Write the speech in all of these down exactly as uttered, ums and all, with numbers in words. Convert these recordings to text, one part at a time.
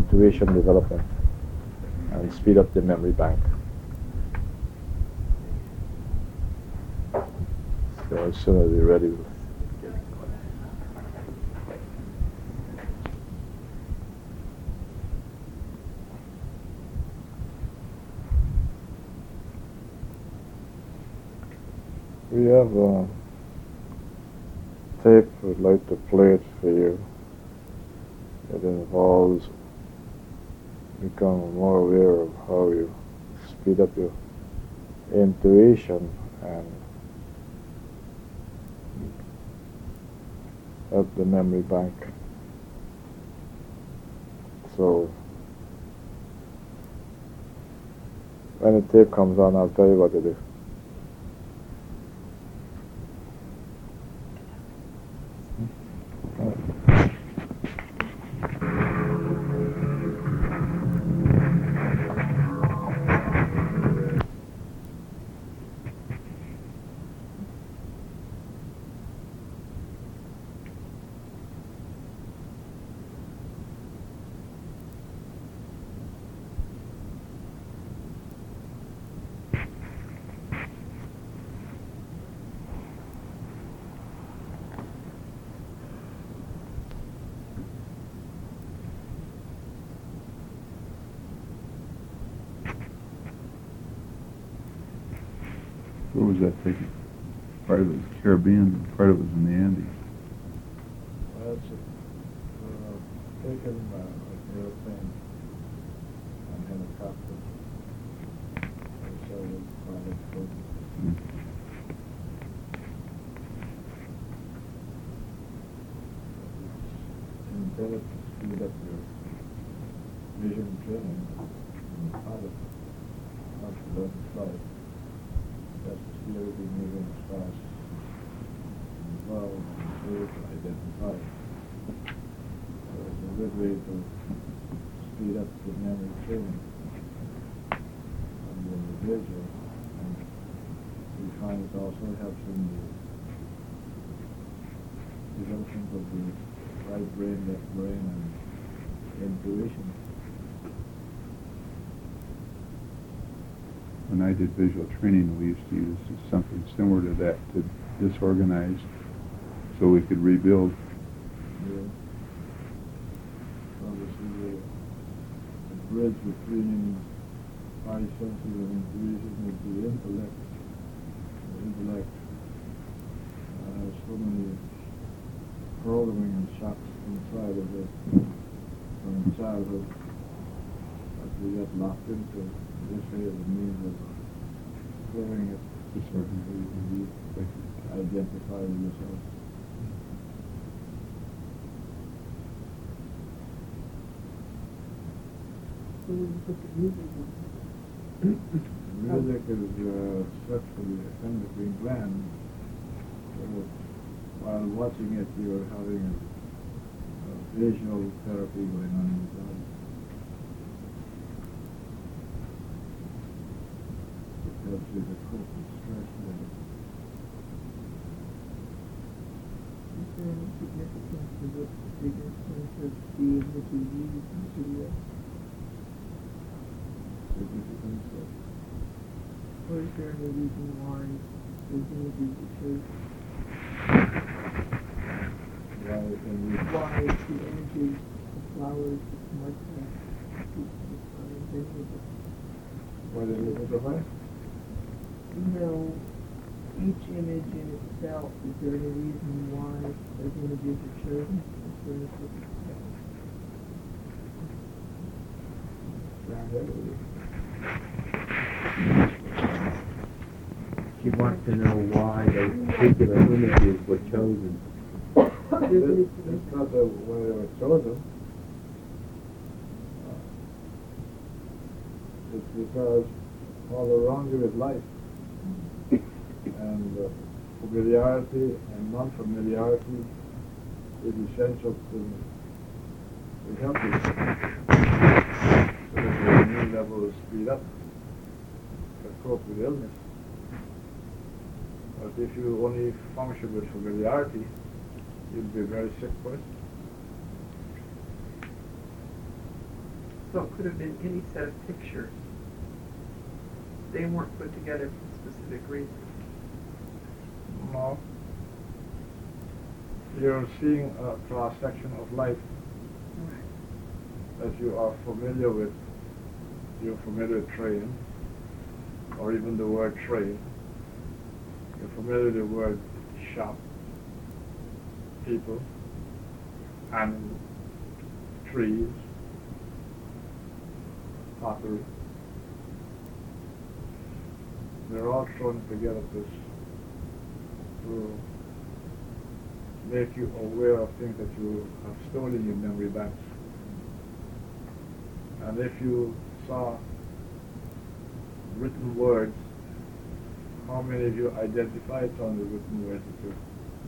intuition development and speed up the memory bank. So as soon as you're ready, we'll get going. We have a tape. We'd like to play it for you. It involves becoming more aware of how you speed up your intuition and up the memory bank. So when the tape comes on, I'll tell you what to do. Where was that taken? Part of it was Caribbean, part of it was in the Andes. Well, it's uh, taken uh, like airplane and helicopter. So it's quite important. Mm. It's intended to speed up your vision training in the pilot, not to learn to fly. That's the speed of being moving as fast as well as able to identify. So it's a good way to speed up the memory training on the individual, and we find it also helps in the development of the right brain, left brain, and intuition. When I did visual training, we used to use something similar to that to disorganize so we could rebuild. Yeah. Obviously, the, the bridge between five senses and intuition is the intellect. The intellect uh, has so many programming and shocks inside of it from childhood that we get locked into. This way is a means of clearing it so you can be identified with yourself. So when you put the music on? Music is uh, set for the endocrine gland, so while watching it you're having a, a visual therapy going on in the body. Helps you to cope with stress levels. Is there any significance to the significance of being able to use the video? Significance of? Or is there any reason why those images are chosen? Why can we? Why the images, the flowers, the smart stuff, any of it? Why they look at the light? You know, each image in itself, is there any reason why those images are chosen? Is there any particular? She wants to know why those particular images were chosen. It's, it's not the way they were chosen. Uh, it's because all around you is life. And uh, familiarity and non-familiarity is essential to, to help you. So that your immune level is speed up to cope with illness. But if you only function with familiarity, you'll be a very sick person. Also, it could have been any set of pictures. They weren't put together for a specific reason. No. You're seeing a cross-section of life that you are familiar with. You're familiar with train, or even the word train. You're familiar with the word shop, people, animals, trees, pottery. They're all thrown together to, to make you aware of things that you have stored in your memory banks. And if you saw written words, how many of you identified some of the written words that you,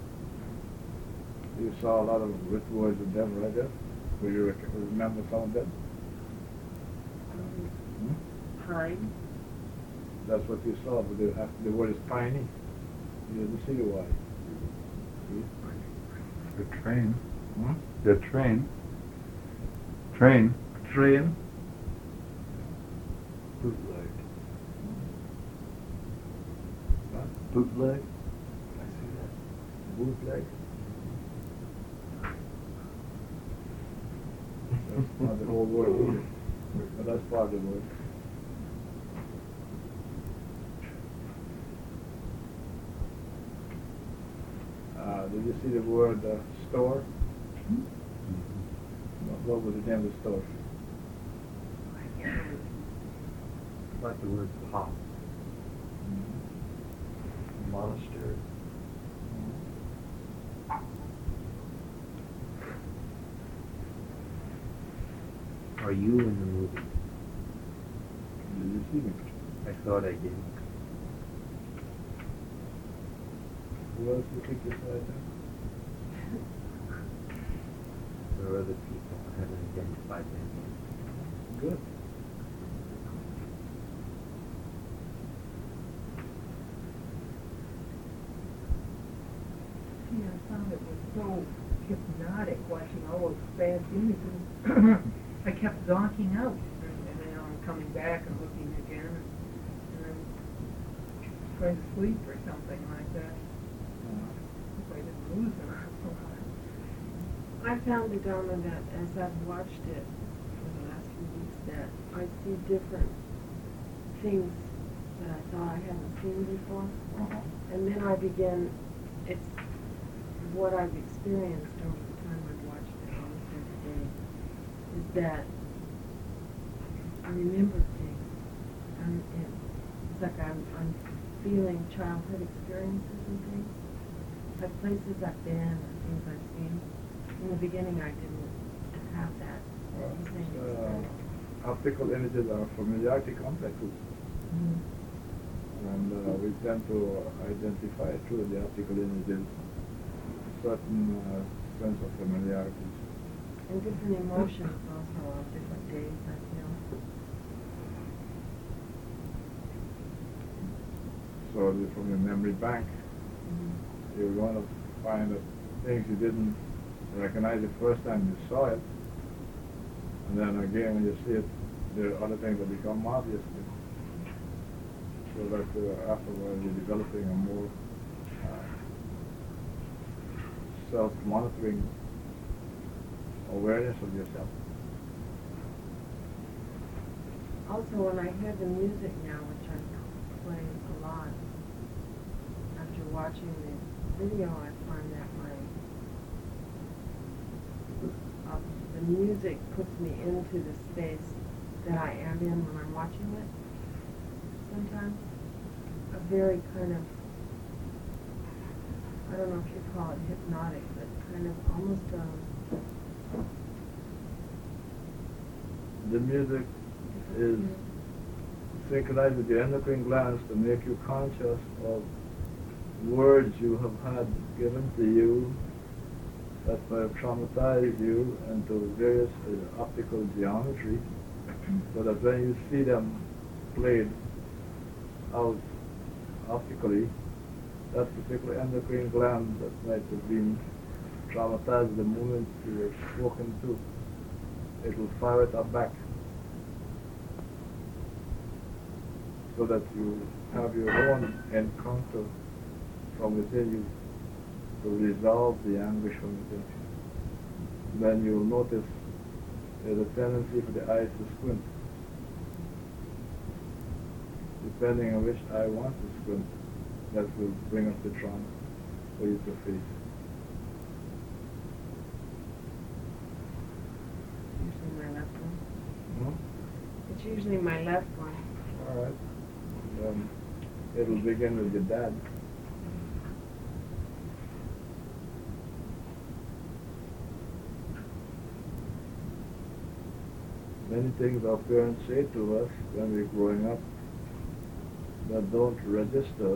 you saw a lot of written words in them, right there? Will you rec- remember some of them? Um, Hmm? Pine. That's what you saw, but the, the word is piney. You didn't see the Y. See? The train. Hmm? The train. Train. Train. Bootleg. What? Bootleg? I see that. Bootleg. That's not the whole word either, but that's part of the word. Uh, did you see the word uh, store? What, what was the name of the store? Like the word pop. Monastery. Are you in the movie? Did you see me? I thought I did. Who else do you think you saw there? There are other people. I haven't identified them yet. Good. Yeah, I found it was so hypnotic watching all those fast images. I kept zonking out, and, and then I'm coming back and looking again, and, and then trying to sleep or something like that. If I didn't lose them. I found, Dharma, that as I've watched it for the last few weeks, that I see different things that I thought I hadn't seen before. Uh-huh. And then I begin, it's what I've experienced over the time I've watched it almost every day, is that I remember things. I'm, it's like I'm, I'm feeling childhood experiences and things, like places I've been or things I've seen. In the beginning, I didn't have that Well, same uh, experience. optical images are familiarity complexes, Mhm. and uh, we tend to identify through the optical images certain uh, sense of familiarities. And different emotions also on different days, I feel. So the- from your memory bank, Mhm. you're going to find that things you didn't recognize the first time you saw it, and then again when you see it, there are other things that become obvious to you. So that uh, afterwards you're developing a more uh, self-monitoring awareness of yourself. Also, when I hear the music now, which I play a lot, after watching the video, I find that my uh, the music puts me into the space that I am in when I'm watching it. Sometimes a very kind of, I don't know if you call it hypnotic, but kind of almost a The music is synchronized with the endocrine glands to make you conscious of words you have had given to you that may have traumatized you into various uh, optical geometry, so that when you see them played out optically, that particular endocrine gland that might have been traumatized the moment you were spoken to, it will fire it up back so that you have your own encounter from within you to resolve the anguish from within. Then you'll notice there's a tendency for the eyes to squint. Depending on which eye wants to squint, that will bring up the trauma for you to face. Usually my left one. Hmm? It's usually my left one. All right. And, um, it'll begin with your dad. Many things our parents say to us when we're growing up that don't register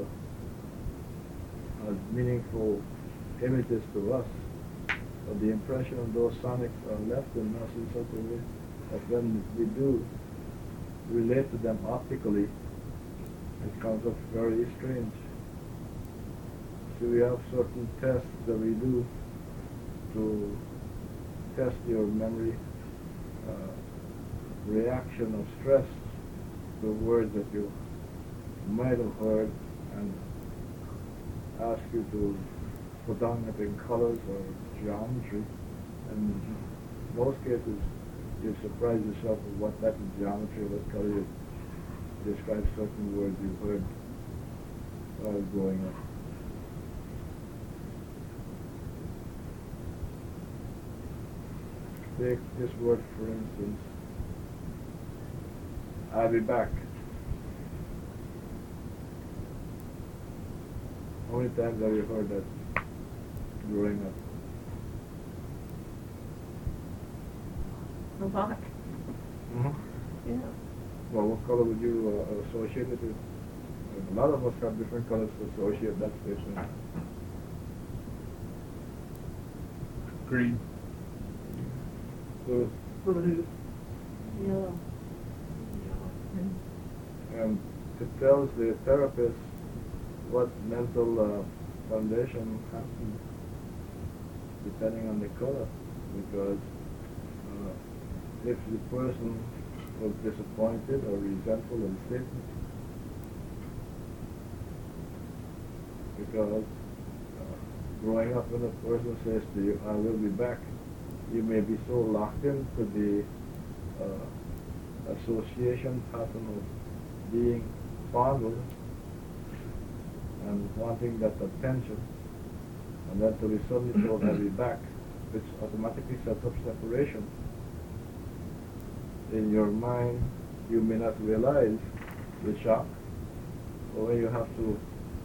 as meaningful images to us, but the impression of those sonics are left in us in such a way that when we do relate to them optically, it comes up very strange. So we have certain tests that we do to test your memory uh, reaction of stress to words that you might have heard, and ask you to put down it in colors or geometry. And in most cases, you surprise yourself with what type of geometry or what color you describe certain words you heard while growing up. Take this word for instance. I'll be back. How many times have you heard that growing up? A lot. Mm-hmm. Yeah. Well, what color would you uh, associate it with? A lot of us have different colors to associate that statement. Green. So, Blue. Yellow. and it tells the therapist what mental uh, foundation happened depending on the color, because uh, if the person was disappointed or resentful of the statement, because uh, growing up when a person says to you, I will be back, you may be so locked into the uh, association pattern of being fondled and wanting that attention, and then to be suddenly told I'll be back, which automatically sets up separation. In your mind, you may not realize the shock, or when you have to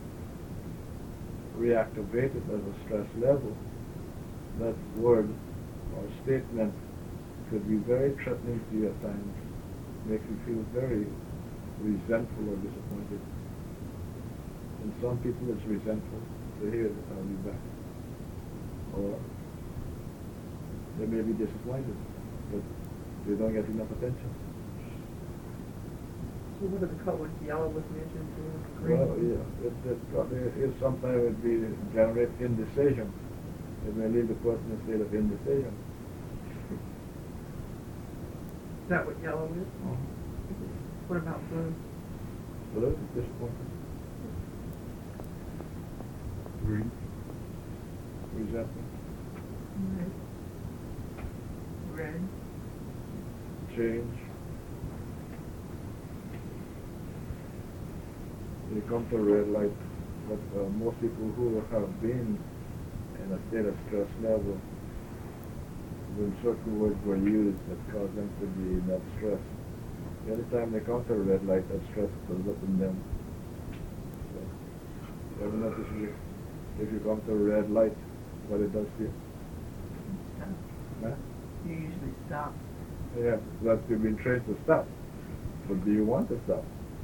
reactivate it as a stress level, that word or statement could be very threatening to you at times, make you feel very resentful or disappointed. In some people it's resentful to hear that I'll be back. Or they may be disappointed, but they don't get enough attention. So what are the colors? Yellow was mentioned, blue, green. Well, yeah, it, it probably is sometimes it be generate indecision. It may leave the person in a state of indecision. Is that what yellow is? What about blue? But it's disappointed. Green. Resentment. Red. Red. Change. You come to red light, but uh, most people who have been in a state of stress level, when certain words were used that caused them to be in that stress, the other time they come to red light, that stress builds up in them. So, you ever notice if, if you come to red light, what it does to you? Stop. Huh? You usually stop. Yeah, that you've been trained to stop. But do you want to stop?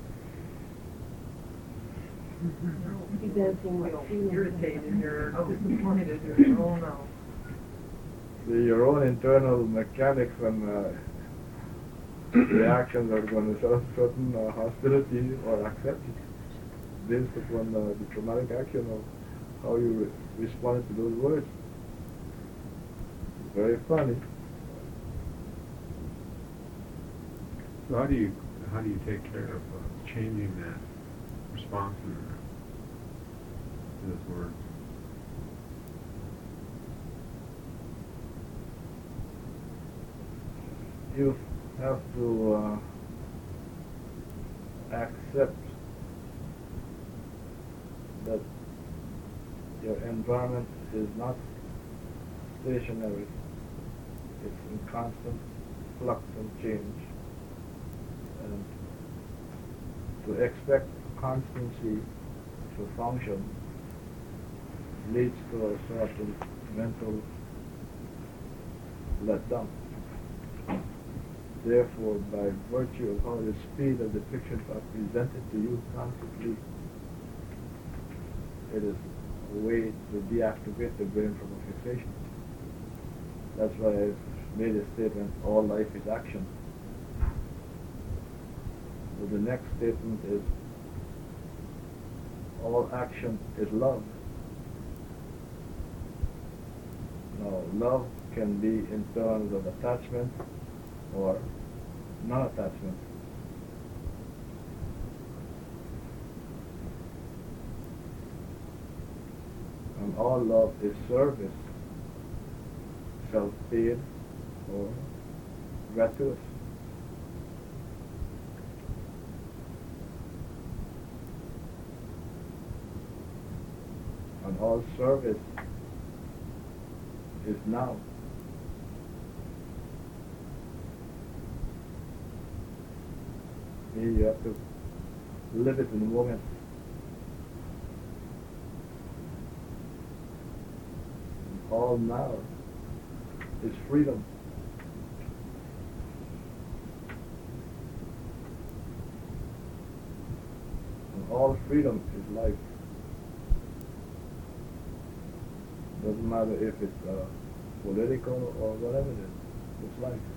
Depends on what Feel feeling. irritated or disappointed or oh no. The, your own internal mechanics and uh, reactions are going to show certain uh, hostility or acceptance based upon uh, the traumatic action of how you re responded to those words. Very funny. So how do you how do you take care of uh, changing that response in the, to those words? You have to uh, accept that your environment is not stationary. It's in constant flux and change. And to expect constancy to function leads to a sort of mental letdown. Therefore, by virtue of how the speed of the pictures are presented to you constantly, it is a way to deactivate the brain from a fixation. That's why I made a statement, all life is action. So the next statement is, all action is love. Now, love can be in terms of attachment or non-attachment. And all love is service, self-paid or gratuitous. And all service is now. Here you have to live it in the moment. And all now is freedom. And all freedom is life. Doesn't matter if it's uh, political or whatever it is, it's life.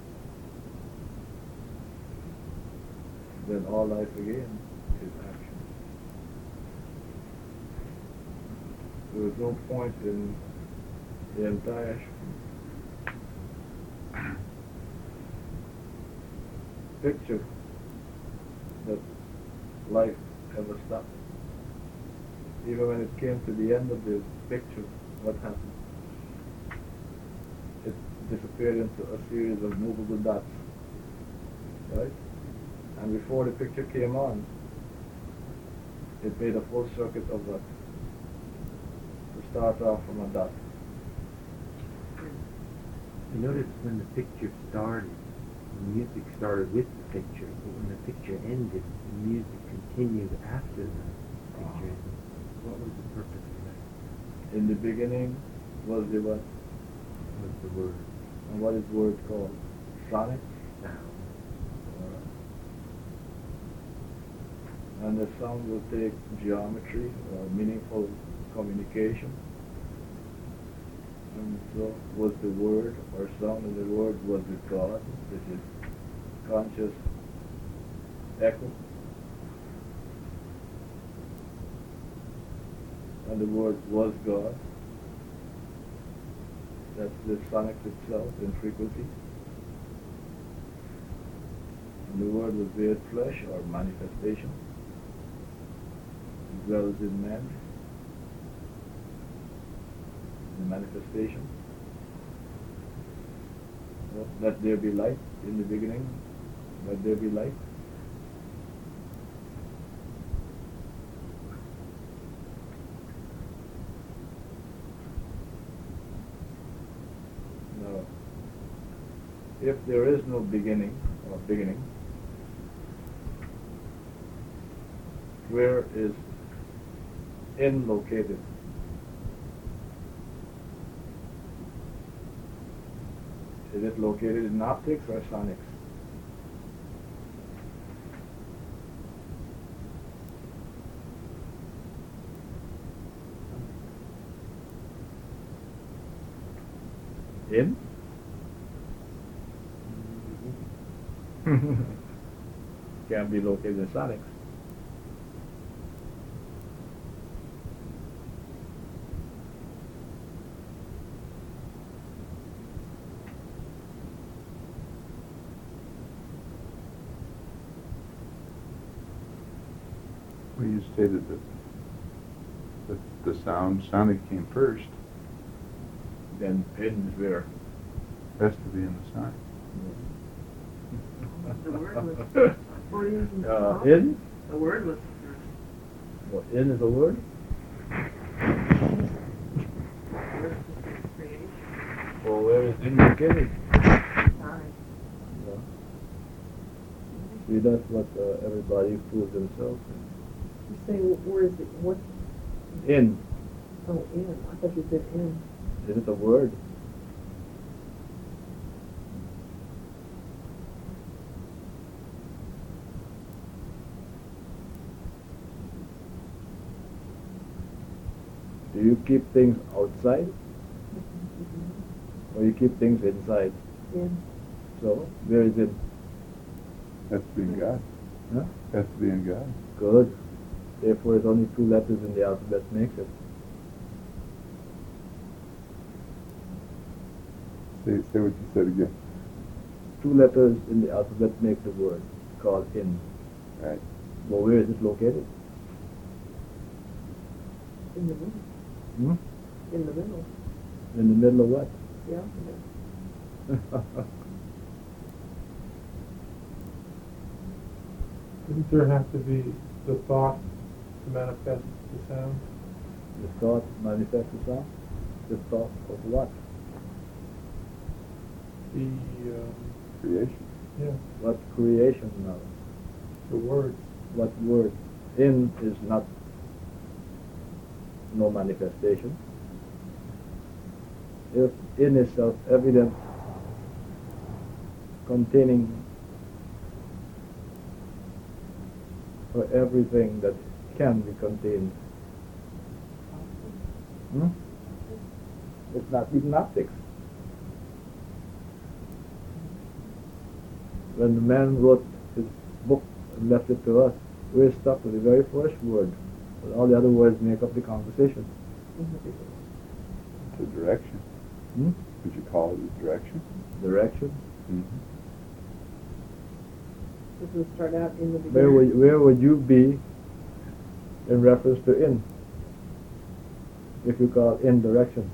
Then all life again is action. There is no point in the entire picture that life ever stopped. Even when it came to the end of the picture, what happened? It disappeared into a series of movable dots, right? And before the picture came on, it made a full circuit of that. To start off from a dot. I noticed when the picture started, the music started with the picture, but when the picture ended, the music continued after the picture ended. What was the purpose of that? In the beginning was the what? Was the word? And what is word called? Sonic? Sound. And the sound will take geometry or meaningful communication. And so was the word or sound of the word was with God, which is conscious echo. And the word was God. That's the sonics itself in frequency. And the word was veiled flesh or manifestation. It dwells in man. The manifestation. Well, let there be light in the beginning. Let there be light. Now, if there is no beginning or beginning, where is in located? Is it located in optics or sonics? In? Can't be located in sonics. Well, you stated that the, the sound, sonic came first. Then in is where? Has to be in the sign. The word was what is in the Uh, top? in? The word was the first. What, in is a word? The word was the creation. Well, where is in located? Time. No. See, that's what uh, everybody fools themselves You say, where is it, what, in. In. oh, in, I thought you said in. Is it a word? Do you keep things outside or you keep things inside? In. So, where is it? Has to be in God. Huh? Has to be in God. Good. Therefore, it's only two letters in the alphabet makes it. Say, say what you said again. Two letters in the alphabet make the word called in. Right. Well, where is it located? In the middle. Hmm? In the middle. In the middle of what? The alphabet. Didn't there have to be the thought to manifest the sound? The thought manifests the sound? The thought of what? The, um, Creation. yeah, What creation now? the words. What word? In is not no manifestation. If in is self-evident, containing for everything that can be contained. Hmm? It's not even optics. When the man wrote his book and left it to us, we're stuck with the very first word, but all the other words make up the conversation. It's a direction. Hmm? Would you call it a direction? Direction. Mm-hmm. This will start out in the beginning. Where would, where would you be in reference to in? If you call in direction.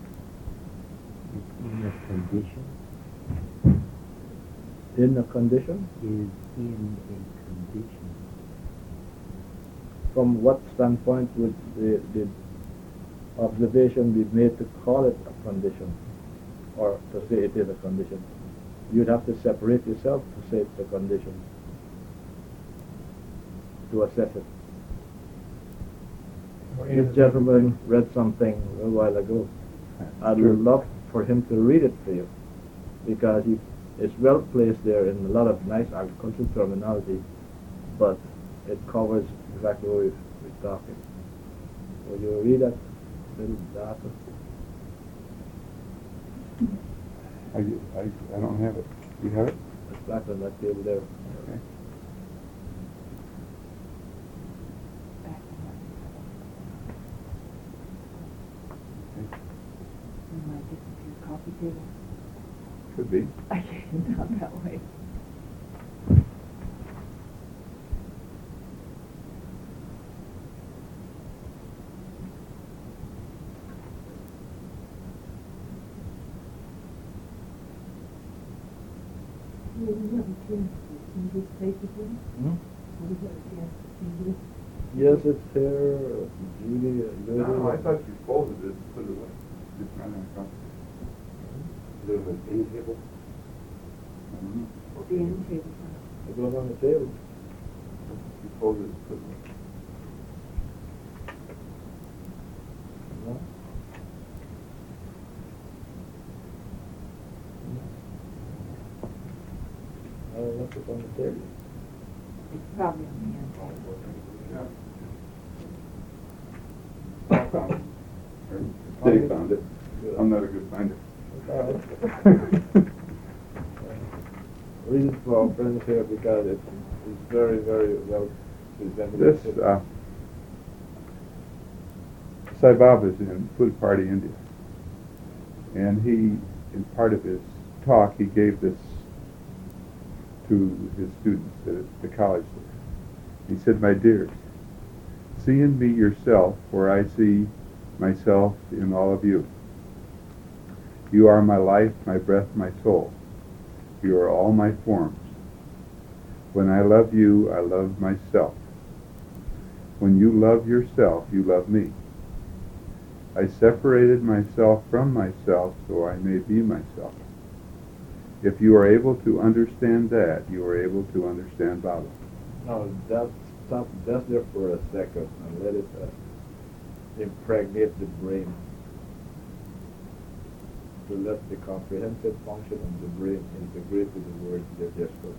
In a condition In a condition? is in a condition. From what standpoint would the, the observation be made to call it a condition, or to say it is a condition? You'd have to separate yourself to say it's a condition, to assess it. Or in This is gentleman read something a while ago. I'd True. love for him to read it for you, because he is well placed there in a lot of nice agricultural terminology, but it covers exactly what we're, we're talking. Will you read that little data? I, I, I don't have it. You have it? It's back on that table there. Okay. Might get to your coffee table. Could be. I can't down that way. Will you have a chance to see this face again? Hmm? Will you have a chance to see this? Yes, it's here. uh, Judy, uh, Judy. No, I thought you folded it and put it away. It's not in the front. Is it an end table? I don't know. The end table. It goes on the table. You folded it and put it away. No? I left it on the table. It's probably on the end table. Yeah. I found it. Or Dave found it. I'm not a good finder. Read it for our friends here because it's, it's very, very well presented. This, uh, Sai Baba is in Food Party, India. And he, in part of his talk, he gave this to his students at the college there. He said, "My dears, See in me yourself, for I see myself in all of you. You are my life, my breath, my soul. You are all my forms. When I love you, I love myself. When you love yourself, you love me. I separated myself from myself so I may be myself. If you are able to understand that, you are able to understand Baba. Now, just stop just there for a second and let it uh, impregnate the brain. To let the comprehensive function of the brain integrate with the words that just spoken.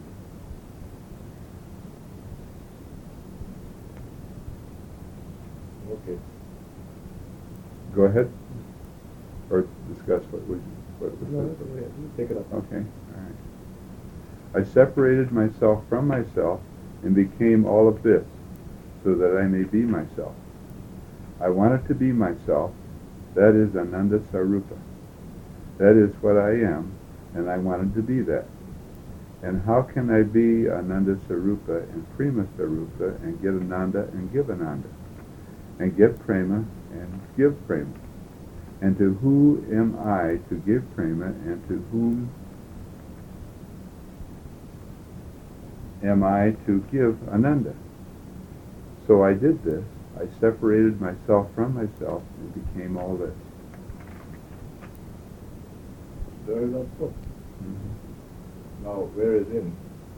Okay. Go ahead. Or discuss what we what was No, said. go ahead. You take it up. Okay. All right. I separated myself from myself and became all of this, so that I may be myself. I wanted to be myself. That is Ananda Sarupa. That is what I am, and I wanted to be that. And how can I be Ananda Sarupa and Prema Sarupa and get Ananda and give Ananda? And get Prema and give Prema? And to who am I to give Prema, and to whom am I to give Ananda? So I did this. I separated myself from myself and became all this. Very well put. Mm-hmm. Now, where is in?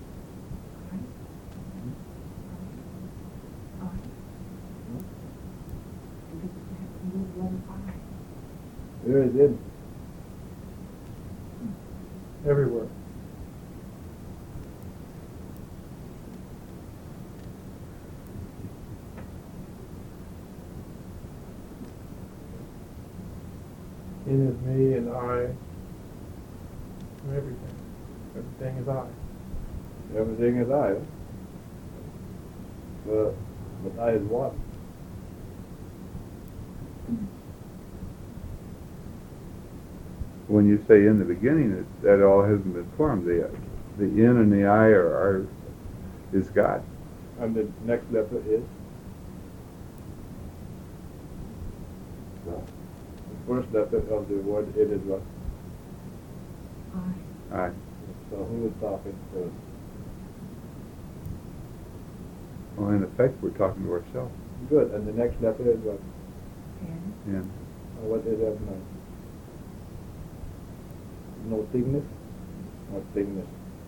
Where is in? Everywhere. In is me and I and everything. Everything is I. Everything is I. But, but I is one. When you say in the beginning, it, that all hasn't been formed. The the in and the I are, are is God. And the next letter is? No. The first letter of the word in is what? I. So who is talking first? Well, in effect, we're talking to ourselves. Good. And the next letter is what? In. And what is that now? No thingness? Or thingness?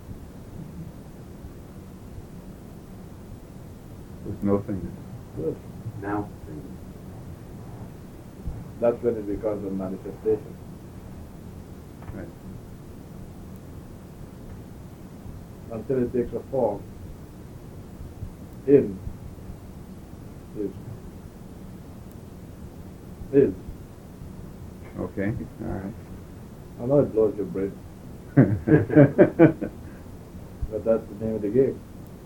With no thing. Good. Now. That's when it becomes a manifestation. Right. Until it takes a form, in is is. Okay. All right. I know it blows your brain, but that's the name of the game.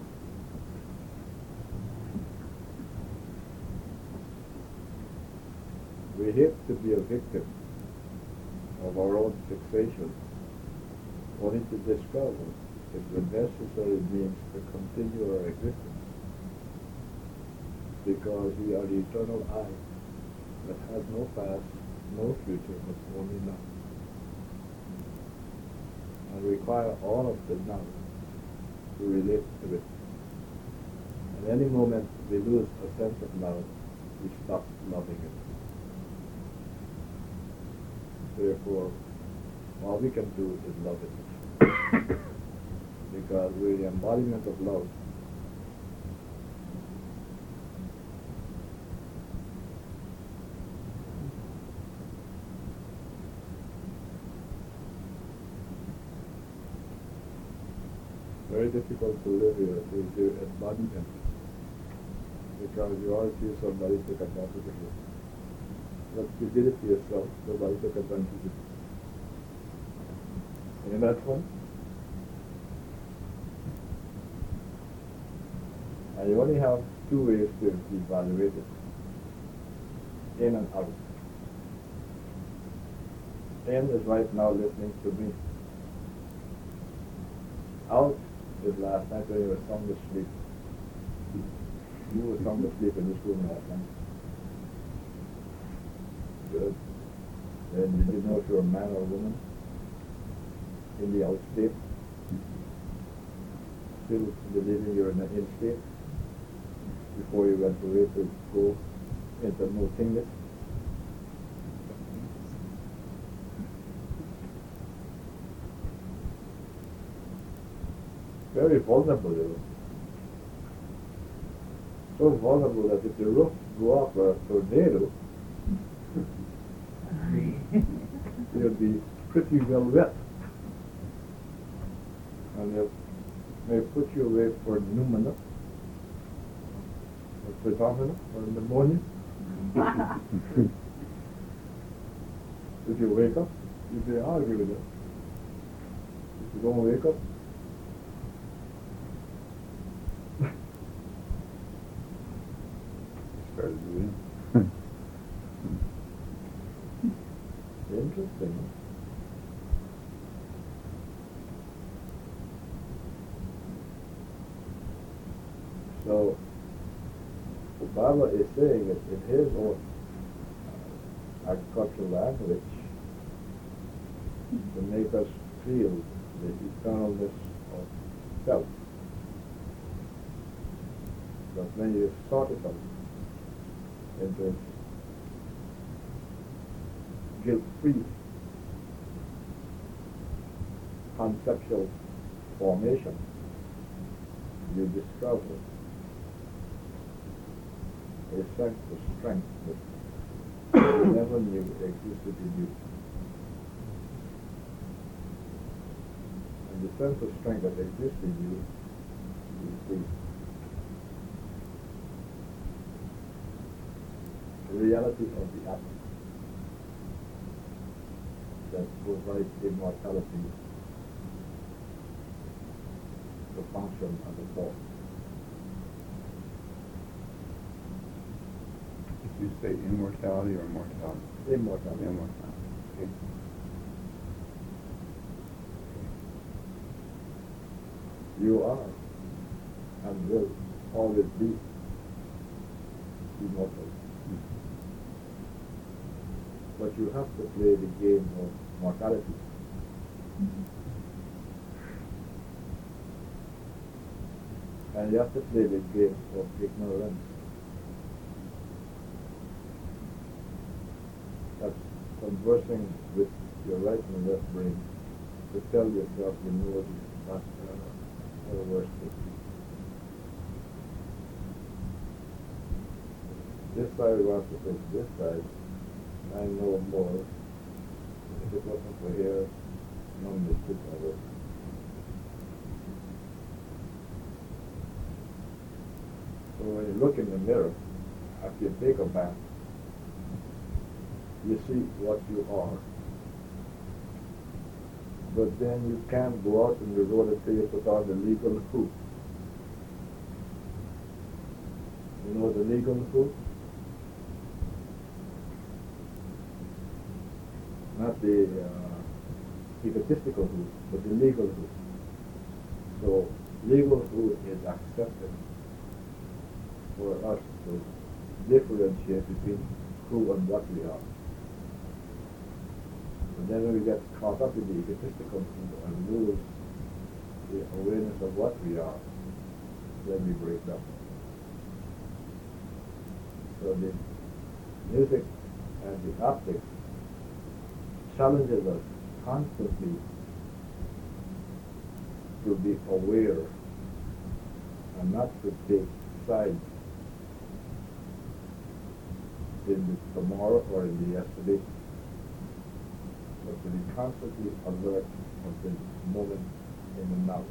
We hate to be a victim of our own fixation, only to discover it's the necessary means to continue our existence, because we are the eternal I that has no past, no future, but only now, and require all of the now to relate to it. At any moment we lose a sense of love, we stop loving it. Therefore, all we can do is love it. Because we're the embodiment of love. Very difficult to live here with your embodiment. Because you always feel somebody took advantage of you. But you did it to yourself, nobody took advantage of you. Ain't that fun? And you only have two ways to evaluate it. In and out. In is right now listening to me. Out is last night when you were sound asleep. You were sound asleep in this room last night. Good. And did you know if you're a man or a woman? In the out state? Still believing you're in the in state? Before you went away to go into no thingness? Very vulnerable, you know. So vulnerable that if the roof go up a tornado, you'll be pretty well wet. And they'll may put you away for pneumonia, or pneumonia, or pneumonia. If you wake up, you'll be arguing with them. If you don't wake up, Started doing. interesting. So, what Baba is saying is in his own uh, agricultural language to make us feel the eternalness of self. But when you sort it out into guilt-free conceptual formation, you discover a sense of strength that you never knew existed in you. And the sense of strength that exists in you is free. The reality of the atom that provides immortality to function as a force. Did you say immortality or mortality? Immortality. Immortality. Okay. You are and will always be immortal. But you have to play the game of mortality. And you have to play the game of ignorance. That's conversing with your right and left brain to tell yourself you know the master or the worst thing. This side wants to think this side. I know more. If it wasn't for here, none of this could ever. So when you look in the mirror, after you take a bath, you see what you are. But then you can't go out in the road until you put on the legal hoop. You know the legal hoop? Not the uh, egotistical who, but the legal who. So legal who is accepted for us to differentiate between who and what we are. But then when we get caught up in the egotistical who and lose the awareness of what we are, then we break down. So the music and the optics challenges us constantly to be aware and not to take sides in the tomorrow or in the yesterday, but to be constantly alert of the moment in the now.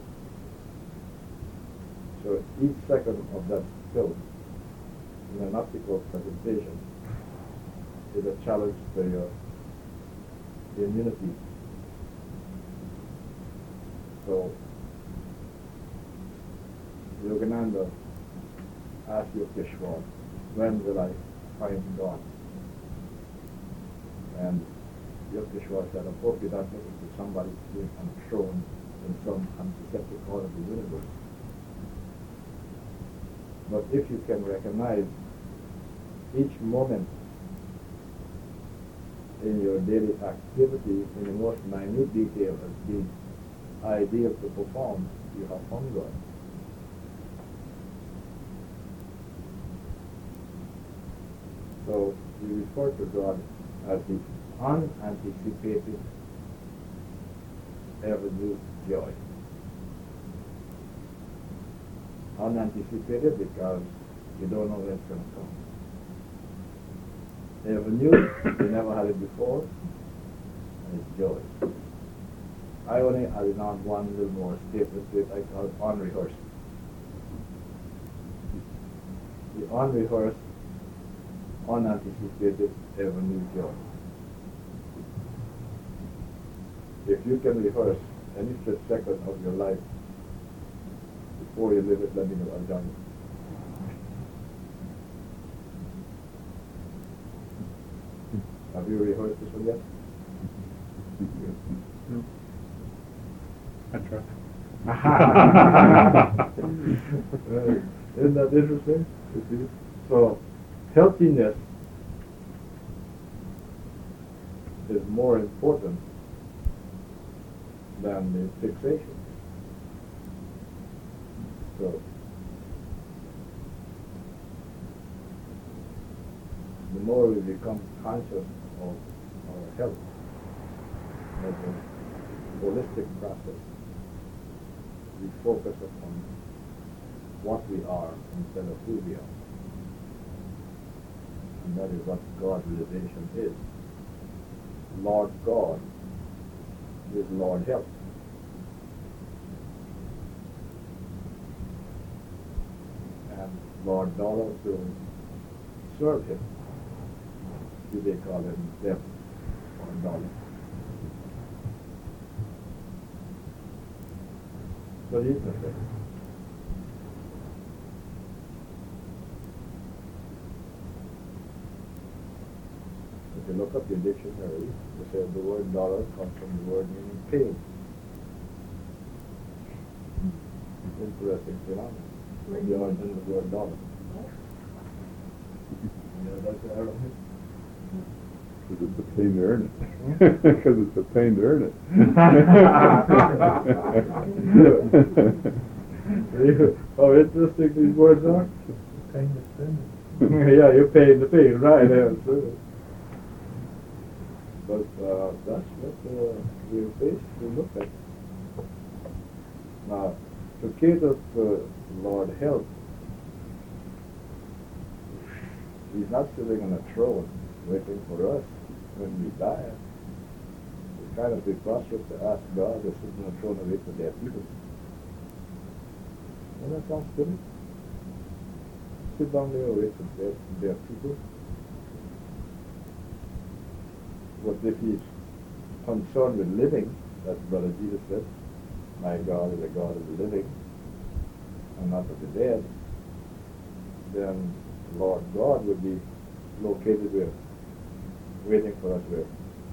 So each second of that film in an optical presentation is a challenge to your immunity. So Yogananda asked Yukeshwar, when will I find God? And Yukeshwar said, I hope you're not looking for somebody sitting on a throne in some unperceptive corner of the universe. But if you can recognize each moment in your daily activity in the most minute detail as being ideal to perform, you have found God. So we refer to God as the unanticipated, ever-new joy. Unanticipated because you don't know when it's going to come. Ever new, you never had it before, and it's joy. I only added on one little more statement to it, I call it unrehearsed. The unrehearsed, unanticipated, ever new joy. If you can rehearse any split second of your life before you live it, let me know I've done it. Have you rehearsed this one yet? No. I tried. Right. Isn't that interesting? You see? So, healthiness is more important than the fixation. So, the more we become conscious of our health as a holistic process, we focus upon what we are instead of who we are. And that is what God realization is. Lord God is Lord Health. And Lord Dollar to serve him. Do they call him devil or dollar? But he's the thing. If you look up your dictionary, it says the word dollar comes from the word meaning pain. Interesting phenomenon. The origin of the word dollar. You know, that's the Arabic. Because it's a pain to earn it. Because it's a pain to earn it. Oh, interesting these words are. Pain to spend Yeah, you're paying the fee, right? Yeah, true. But uh, that's what uh, we basically look at. Now, to cater to Lord Health, he's not sitting on a throne waiting for us when we die. It's kind of preposterous to ask God to sit on a throne and wait for dead people. Doesn't that sound silly? Sit down there and wait for dead, dead people. But if he's concerned with living, as Brother Jesus said, my God is a God of the living and not of the dead, then Lord God would be located where? Waiting for us where?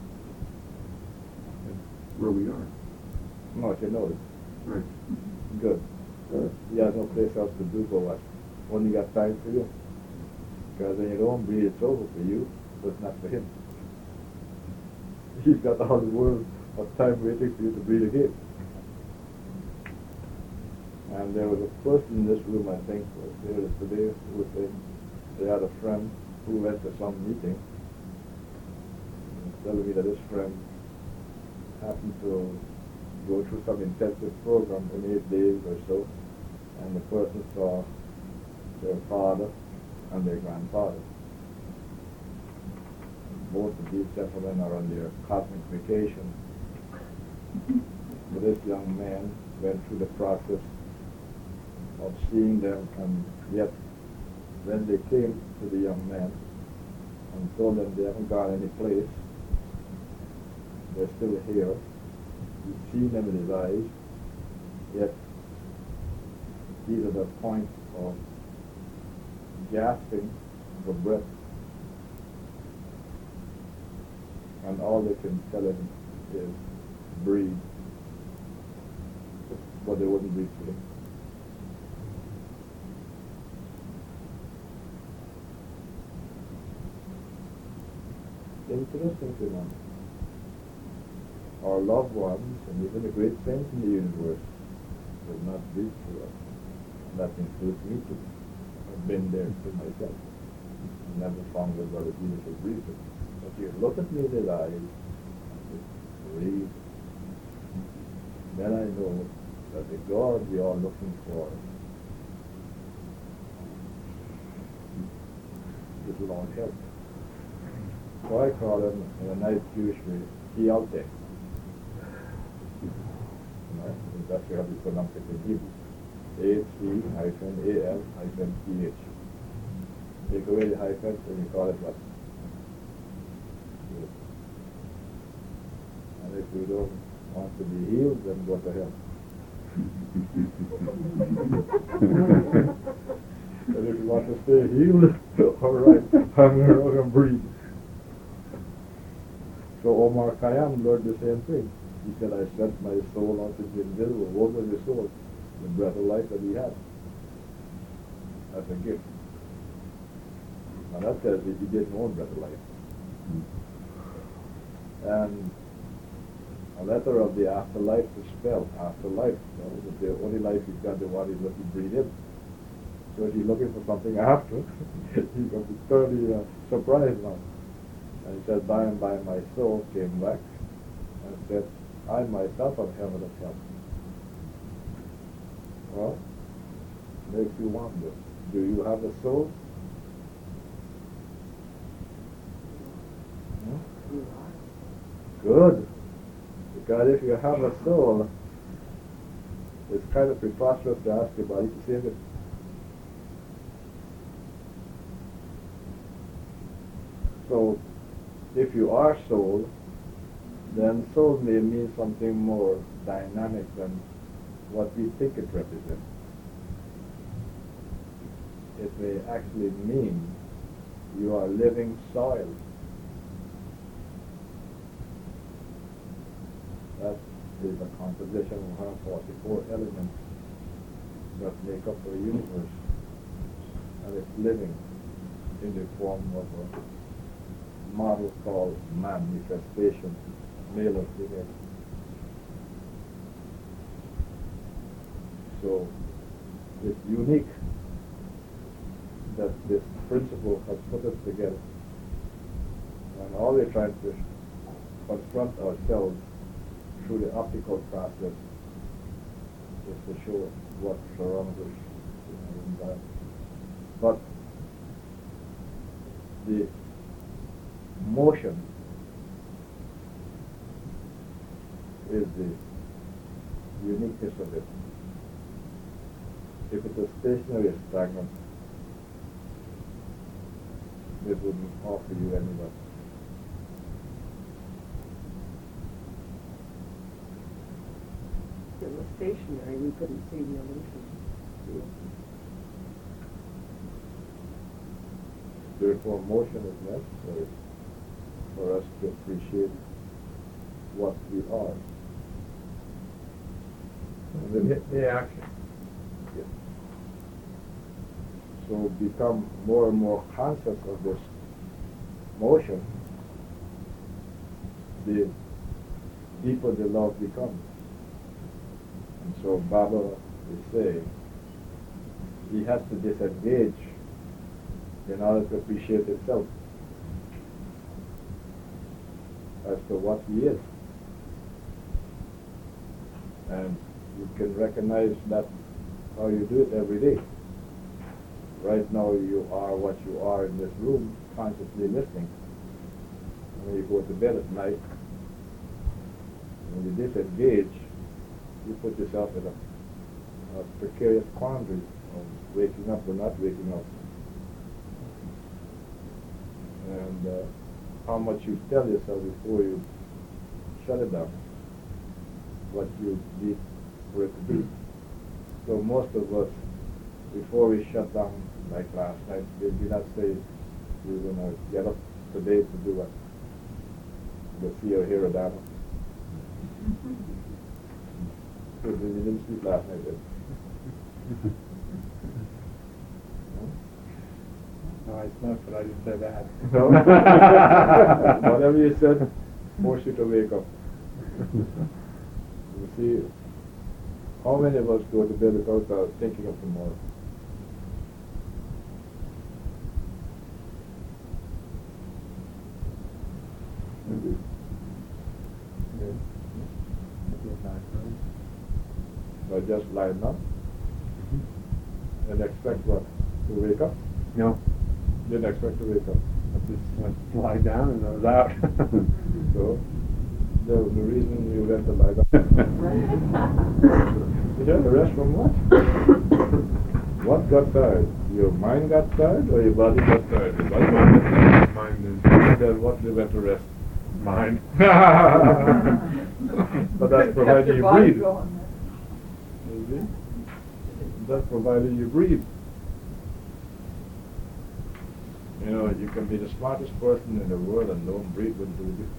Where we are. No, you know it. Right. Good. Good. He has no place else to do but what? Only got time for you. Because when you don't breathe, it's over for you, but it's not for him. He's got all the world of time waiting for you to breathe again. And there was a person in this room, I think, was there today, who was saying they had a friend who went to some meeting, telling me that his friend happened to go through some intensive program in eight days or so, and the person saw their father and their grandfather. Both of these gentlemen are on their cosmic vacation. But this young man went through the process of seeing them, and yet when they came to the young man and told them they haven't gone any place, they're still here. He's seen them in his eyes, yet he's at the point of gasping for breath. And all they can tell him is breathe. But they wouldn't breathe to him. interesting to them. Our loved ones and even the great saints in the universe would not breathe through us. And that includes me too. I've been there for myself. I never found that Brother Jesus would breathe through me. But you look at me in the eyes, and breathe. Then I know that the God we are looking for is Lord help. So I call him in a nice Jewish way, Kialte. That's how we pronounce it in Hebrew. A C hyphen A L hyphen T H. Take away the hyphen and you call it what? And if you don't want to be healed, then go to hell. And if you want to stay healed, all right, hang around and breathe. So Omar Khayyam learned the same thing. He said, I sent my soul out to the invisible. What was the soul? The breath of life that he had. That's a gift. Now that says that he didn't own breath of life. And a letter of the afterlife is spelled afterlife. You know, that the only life he's got the one he's looking to breathe in. So if he's looking for something after, he's going to be thoroughly uh, surprised now. And he said, by and by my soul came back and said, I myself am heaven of hell. Well, makes you wonder, do you have a soul? Hmm? Good. Because if you have a soul, it's kind of preposterous to ask your body to save it. So, if you are soul, then soul may mean something more dynamic than what we think it represents. It may actually mean you are living soil. That is a composition of one hundred forty-four elements that make up the universe, and it's living in the form of a model called manifestation, male or female. So it's unique that this principle has put us together, and all we're trying to confront ourselves through the optical process is to show what surrounds us in that. But the motion is the uniqueness of it. If it is stationary and stagnant, it wouldn't offer you any much. If it was stationary, we couldn't see the illusion. Therefore, motion is necessary for us to appreciate what we are. And then, The, the action. yes. So become more and more conscious of this motion, the deeper the love becomes. And so Baba is saying he has to disengage in order to appreciate himself as to what he is. And you can recognize that how you do it every day. Right now you are what you are in this room, consciously listening. And when you go to bed at night, when you disengage, you put yourself in a, a precarious quandary of waking up or not waking up. And uh, how much you tell yourself before you shut it down, what you need for it to be. So most of us, before we shut down, like last night, we did not say we were going to get up today to do what? To see or hear a dharma. So you didn't sleep last night, did you? Oh, I smoke, but I didn't say that. No? Whatever you said forced you to wake up. You see, how many of us go to bed without uh, thinking of tomorrow? Maybe. By just lying down and expect what? To wake up? No, Didn't expect to wake up. I just went to lie down and I was out. So, the, the reason you went to lie down. Yeah, the rest from what? What got tired? Your mind got tired or your body got tired? Your body got tired. Mine Then what they went to rest? is mine. But that's provided Kept you your body breathe. going. You see? That's provided you breathe. You know, you can be the smartest person in the world and don't breathe with do you?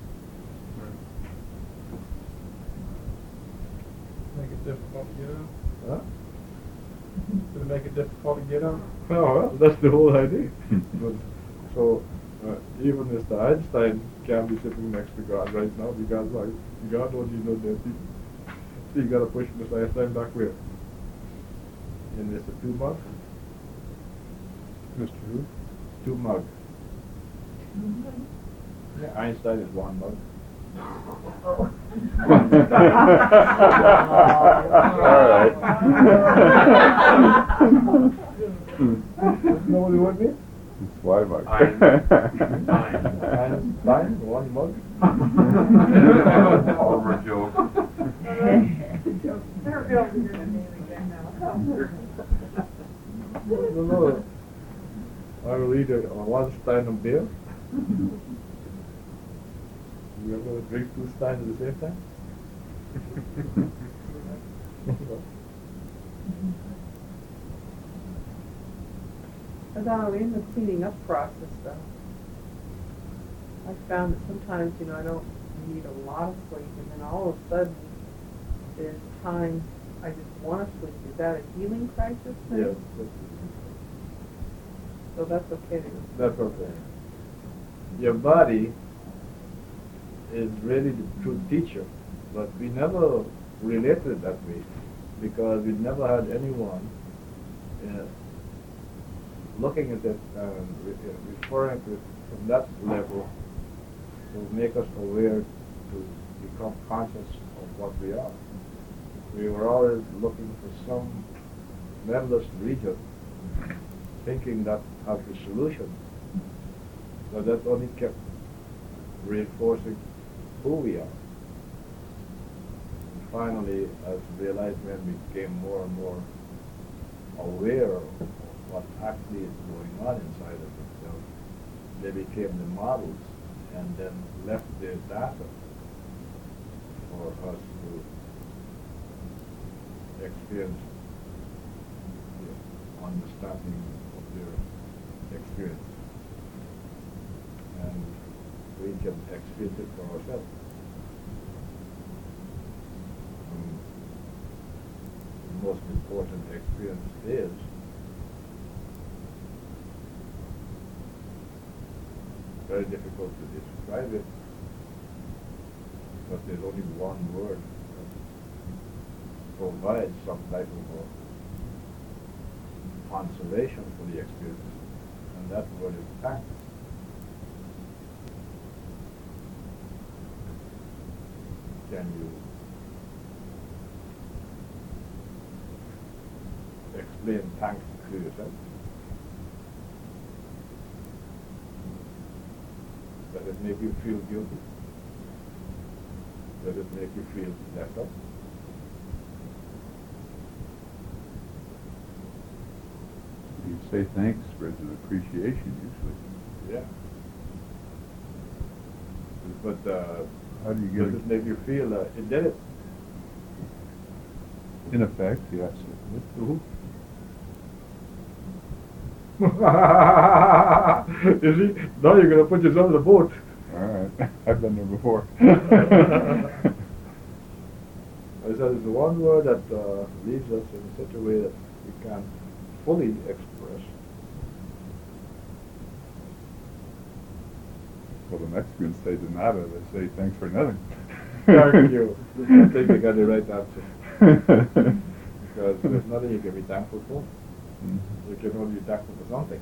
Make it difficult to get up. Huh? Does it make it difficult to get up? Oh, well, that's the whole idea. But, so, uh, even Mister Einstein can't be sitting next to God right now because like, God only knows that he, so you got to push Mister Einstein back where? In Mister Two Mug? Mister Who? Two Mug. Yeah, Einstein is one mug. All right. Nobody want me? Why, Mark? Einstein, one mug. Over joke. No, no. I will eat a, a one stein of beer. You ever drink two steins at the same time? But now in the cleaning up process, though, I found that sometimes, you know, I don't need a lot of sleep, and then all of a sudden, there's times I just want to sleep. Is that a healing crisis? then? Yes. So that's okay to That's okay. Your body is really the true teacher, but we never related it that way because we never had anyone uh, looking at it and re- uh, referring to it from that level to make us aware to become conscious of what we are. We were always looking for some nebulous region, thinking that has the solution, but that only kept reinforcing who we are. And finally, as we realized when we became more and more aware of what actually is going on inside of itself, they became the models and then left their data for us to experience the understanding of their experience. And we can experience it for ourselves. Um, the most important experience is very difficult to describe it, but there's only one word that provides some type of uh, consolation for the experience, and that word is thanks. Can you explain thanks to yourself? Does it make you feel guilty? Does it make you feel left out? You say thanks for an appreciation usually. Yeah. But uh, How do you does get it make you feel uh, it did it? In effect, yes. You see, now you're going to put yourself in the boat. All right. I've been there before. I said it's the one word that uh, leaves us in such a way that we can't fully express Well, the Mexicans say de nada. They say thanks for nothing. Thank you. I think you got the right answer. Because there's nothing you can be thankful for. Mhm. You can only be thankful for something.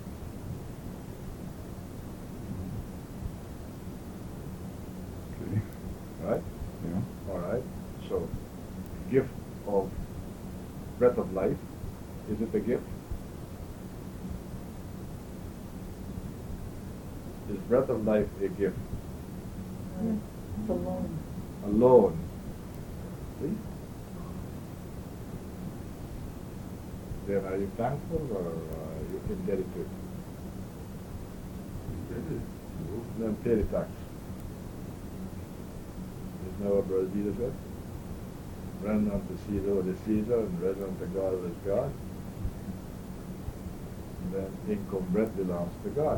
Okay. Right? Yeah. All right. So, gift of breath of life, is it a gift? Is breath of life a gift? It's alone. Alone. See? Then are you thankful or are you indebted to it? Then pay the tax. Isn't that what Brother Jesus said? Render unto Caesar what is Caesar, and render unto God what is God. And then income bread belongs to God.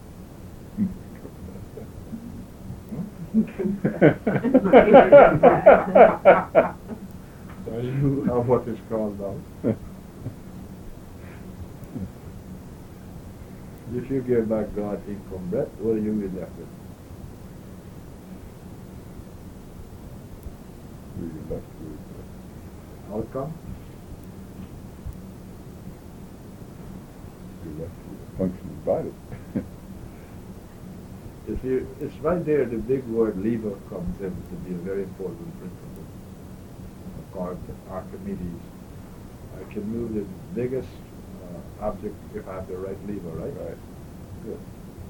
So you have what is called now. If you give back God income bread, what are you left with? You're left with, Outcome? you're left with a functioning body. If you, it's right there, the big word lever comes in to be a very important principle. According to Archimedes, I can move the biggest uh, object if I have the right lever, right? Right. Good.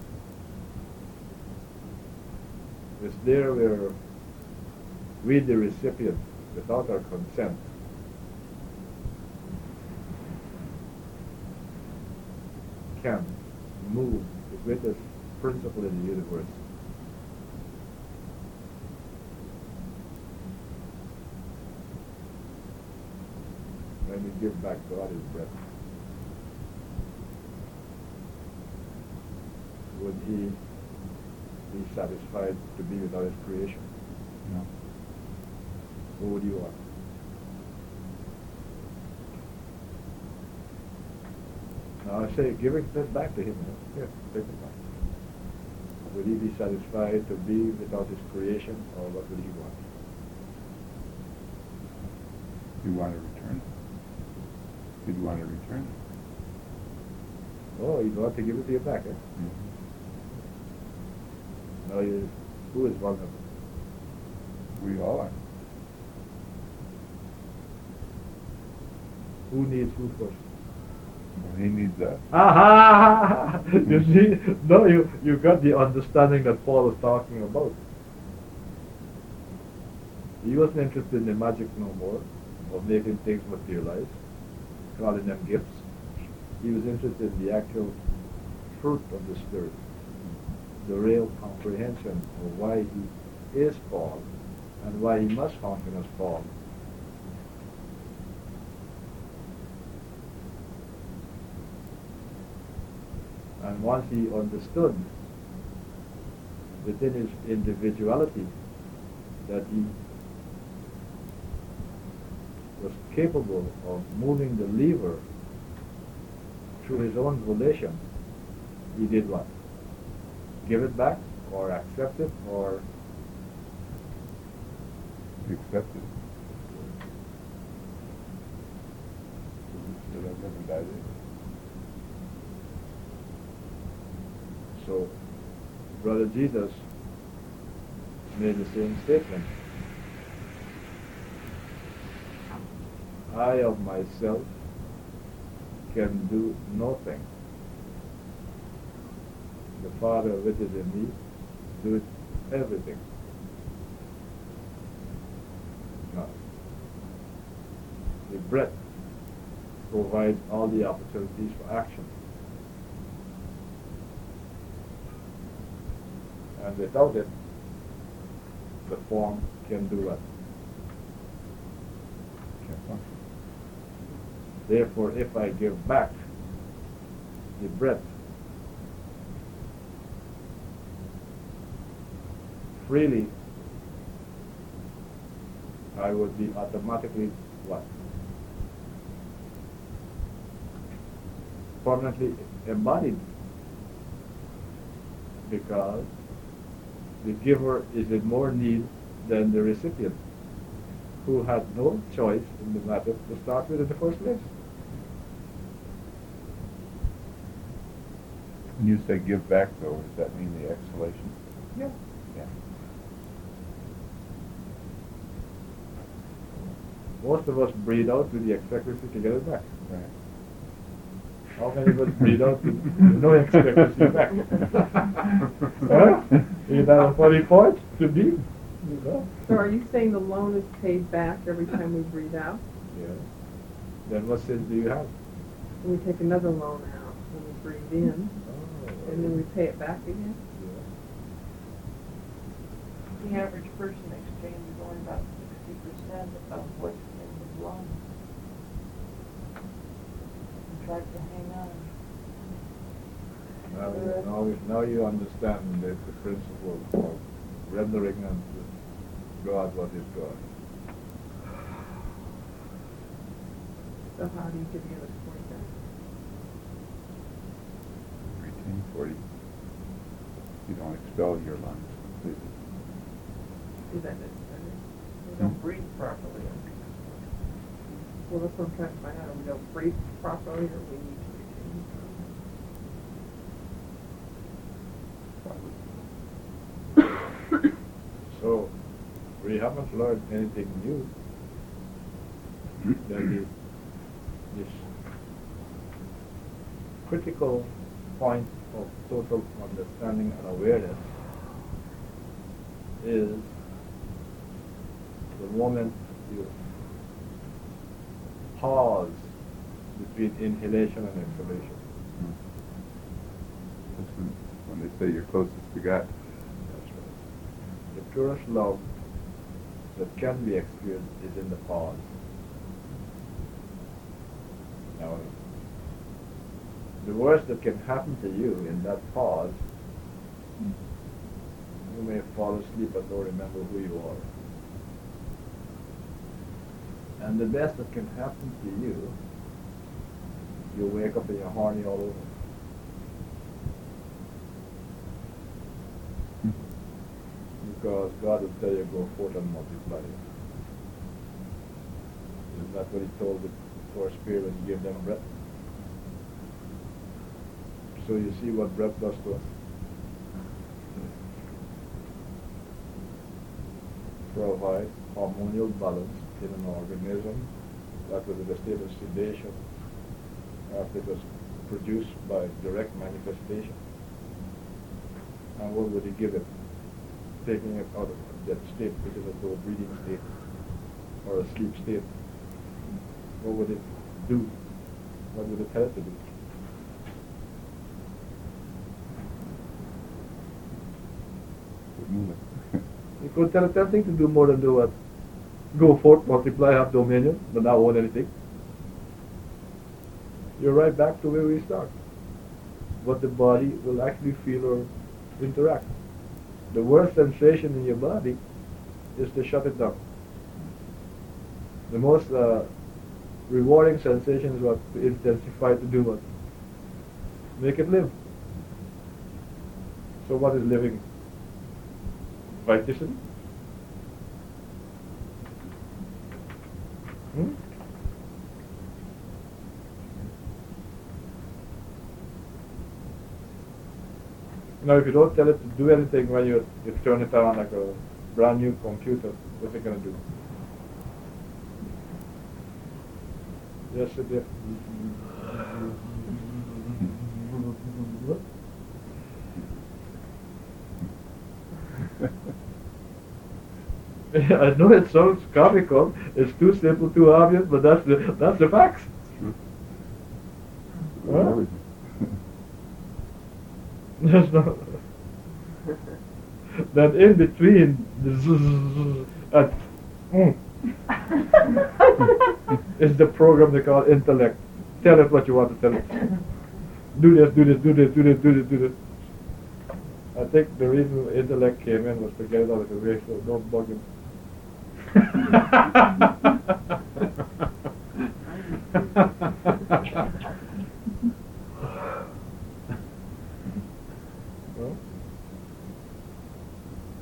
It's there where we, the recipient, without our consent, can move the greatest principle in the universe. When we give back God His breath, would He be satisfied to be without His creation? No. What would you want? Now I say, give it back to Him. Here, take it back. Would He be satisfied to be without His creation, or what would He want? You want to return it. You'd want to return it. Oh, He'd want to give it to you back, eh? Mm-hmm. Now, you, who is vulnerable? We all are. Who needs who first? Well, he needs us. Aha! You see, no, you, you got the understanding that Paul was talking about. He wasn't interested in the magic no more, of making things materialize, calling them gifts. He was interested in the actual fruit of the Spirit, the real comprehension of why he is Paul and why he must function as Paul. And once he understood within his individuality that he was capable of moving the lever through his own volition, he did what? Give it back, or accept it, or Accept it. Still have never died in. so. Brother Jesus made the same statement. I of myself can do nothing. The Father which is in me doeth everything. Now, the breath provides all the opportunities for action. And without it, the form can do what? Can't function. Therefore, if I give back the breath freely, I would be automatically what? Permanently embodied. Because the giver is in more need than the recipient, who had no choice in the matter to start with in the first place. When you say give back, though, does that mean the exhalation? Yeah. Yeah. Most of us breathe out with the expectancy to get it back. Right. How many of us breathe out with no expectancy back? Huh? Is that a funny point to be? You know? So are you saying the loan is paid back every time we breathe out? Yeah. Then what sense do you have? And we take another loan out when we breathe in, Oh, and then we pay it back again? yeah. The average person exchanges only about sixty percent of what's in the loan. And tries to hang on. Now, you- now, you- now you understand the, the principle of rendering unto God what is God. So how do you get the other forty back? Retain forty. You don't expel your lungs completely. Is that necessary? We don't breathe properly. Well, that's what I'm trying to find out. We don't breathe properly, or we need to retain So, we haven't learned anything new. Then the, this critical point of total understanding and awareness is the moment you pause between inhalation and exhalation. That's when, when they say you're closest to God. That's right. The purest love that can be experienced is in the pause. Now, the worst that can happen to you in that pause, you may fall asleep and don't remember who you are. And the best that can happen to you, you wake up and you're horny all over. Because God will tell you, go forth and multiply. Isn't that what he told the four spirits when he gave them breath? So you see what breath does to us? Provide harmonious balance in an organism that was in a state of sedation after it was produced by direct manifestation. And what would he give it? Taking it out of that state, which is a breathing state or a sleep state. What would it do? What would it tell it to do? You could tell it something to do more than do what? Go forth, multiply, have dominion, but not own anything. You're right back to where we start. What the body will actually feel or interact. The worst sensation in your body is to shut it down. The most uh, rewarding sensation is what? To intensify, to do what? Make it live. So what is living? Vitality? Hmm? Now, if you don't tell it to do anything when you, you turn it on like a brand new computer, what's it going to do? Yes, it is. I know it sounds comical. It's too simple, too obvious, but that's the that's the facts. Huh? There's no. That in between the zzz and mm, is the program they call intellect. Tell it what you want to tell it. Do this, do this, do this, do this, do this, do this. I think the reason intellect came in was to get it out of the way, so don't bug him. Well,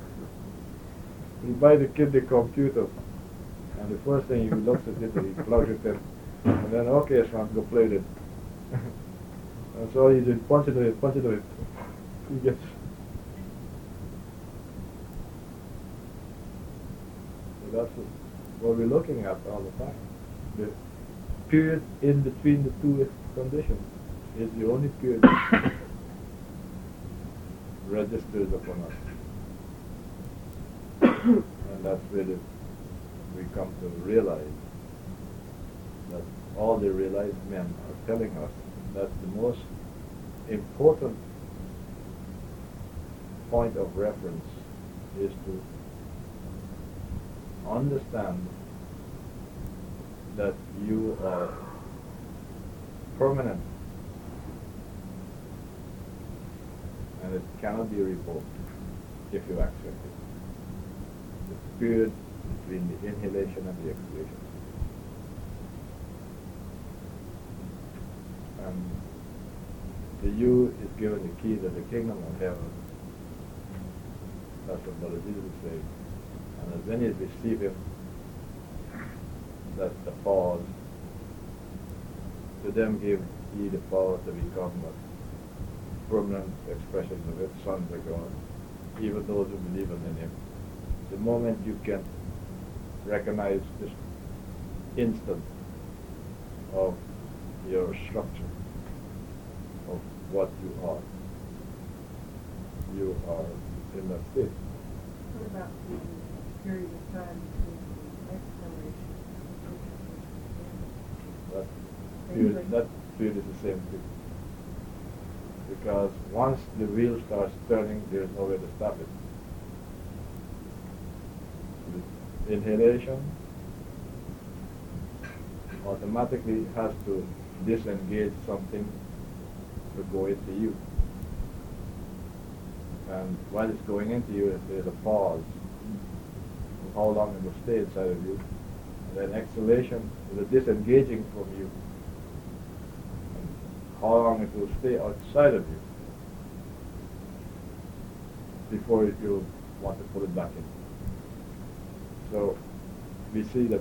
buy the kid the computer, and the first thing he looks at it, he plugs it in, and then, okay, son, go play with it. And so he did punch it with it, punch it with it. He gets. So that's what we're looking at all the time. The period in between the two conditions is the only period that registers upon us. And that's where the, we come to realize that all the realized men are telling us that the most important point of reference is to understand that you are permanent and it cannot be revoked if you accept it. The period between the inhalation and the exhalation. And to you is given the key to the kingdom of heaven. That's what Brother Jesus is saying. And as many as receive him, that's the pause. To them give ye the power to become a permanent expression of it, sons of God, even those who believe in him. The moment you can recognize this instant of your structure, of what you are, you are in that state. What about the period of time between the exhalation and That Same period, thing. that period is the same thing. Because once the wheel starts turning, there's no way to stop it. The inhalation automatically has to disengage something to go into you. And while it's going into you, there's a pause of how long it will stay inside of you. And then exhalation is a disengaging from you. And how long it will stay outside of you before you want to pull it back in. So we see that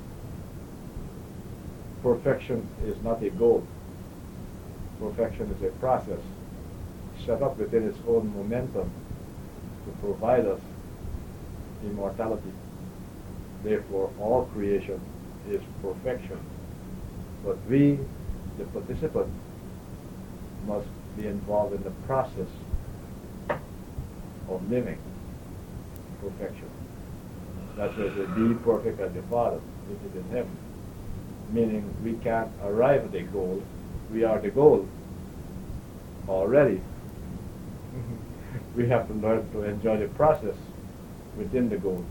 perfection is not a goal. Perfection is a process set up within its own momentum to provide us immortality. Therefore, all creation is perfection. But we, the participant, must be involved in the process of living perfection. That's why it says, be perfect as your Father, which is in heaven. Meaning we can't arrive at a goal. We are the goal already. We have to learn to enjoy the process within the goal.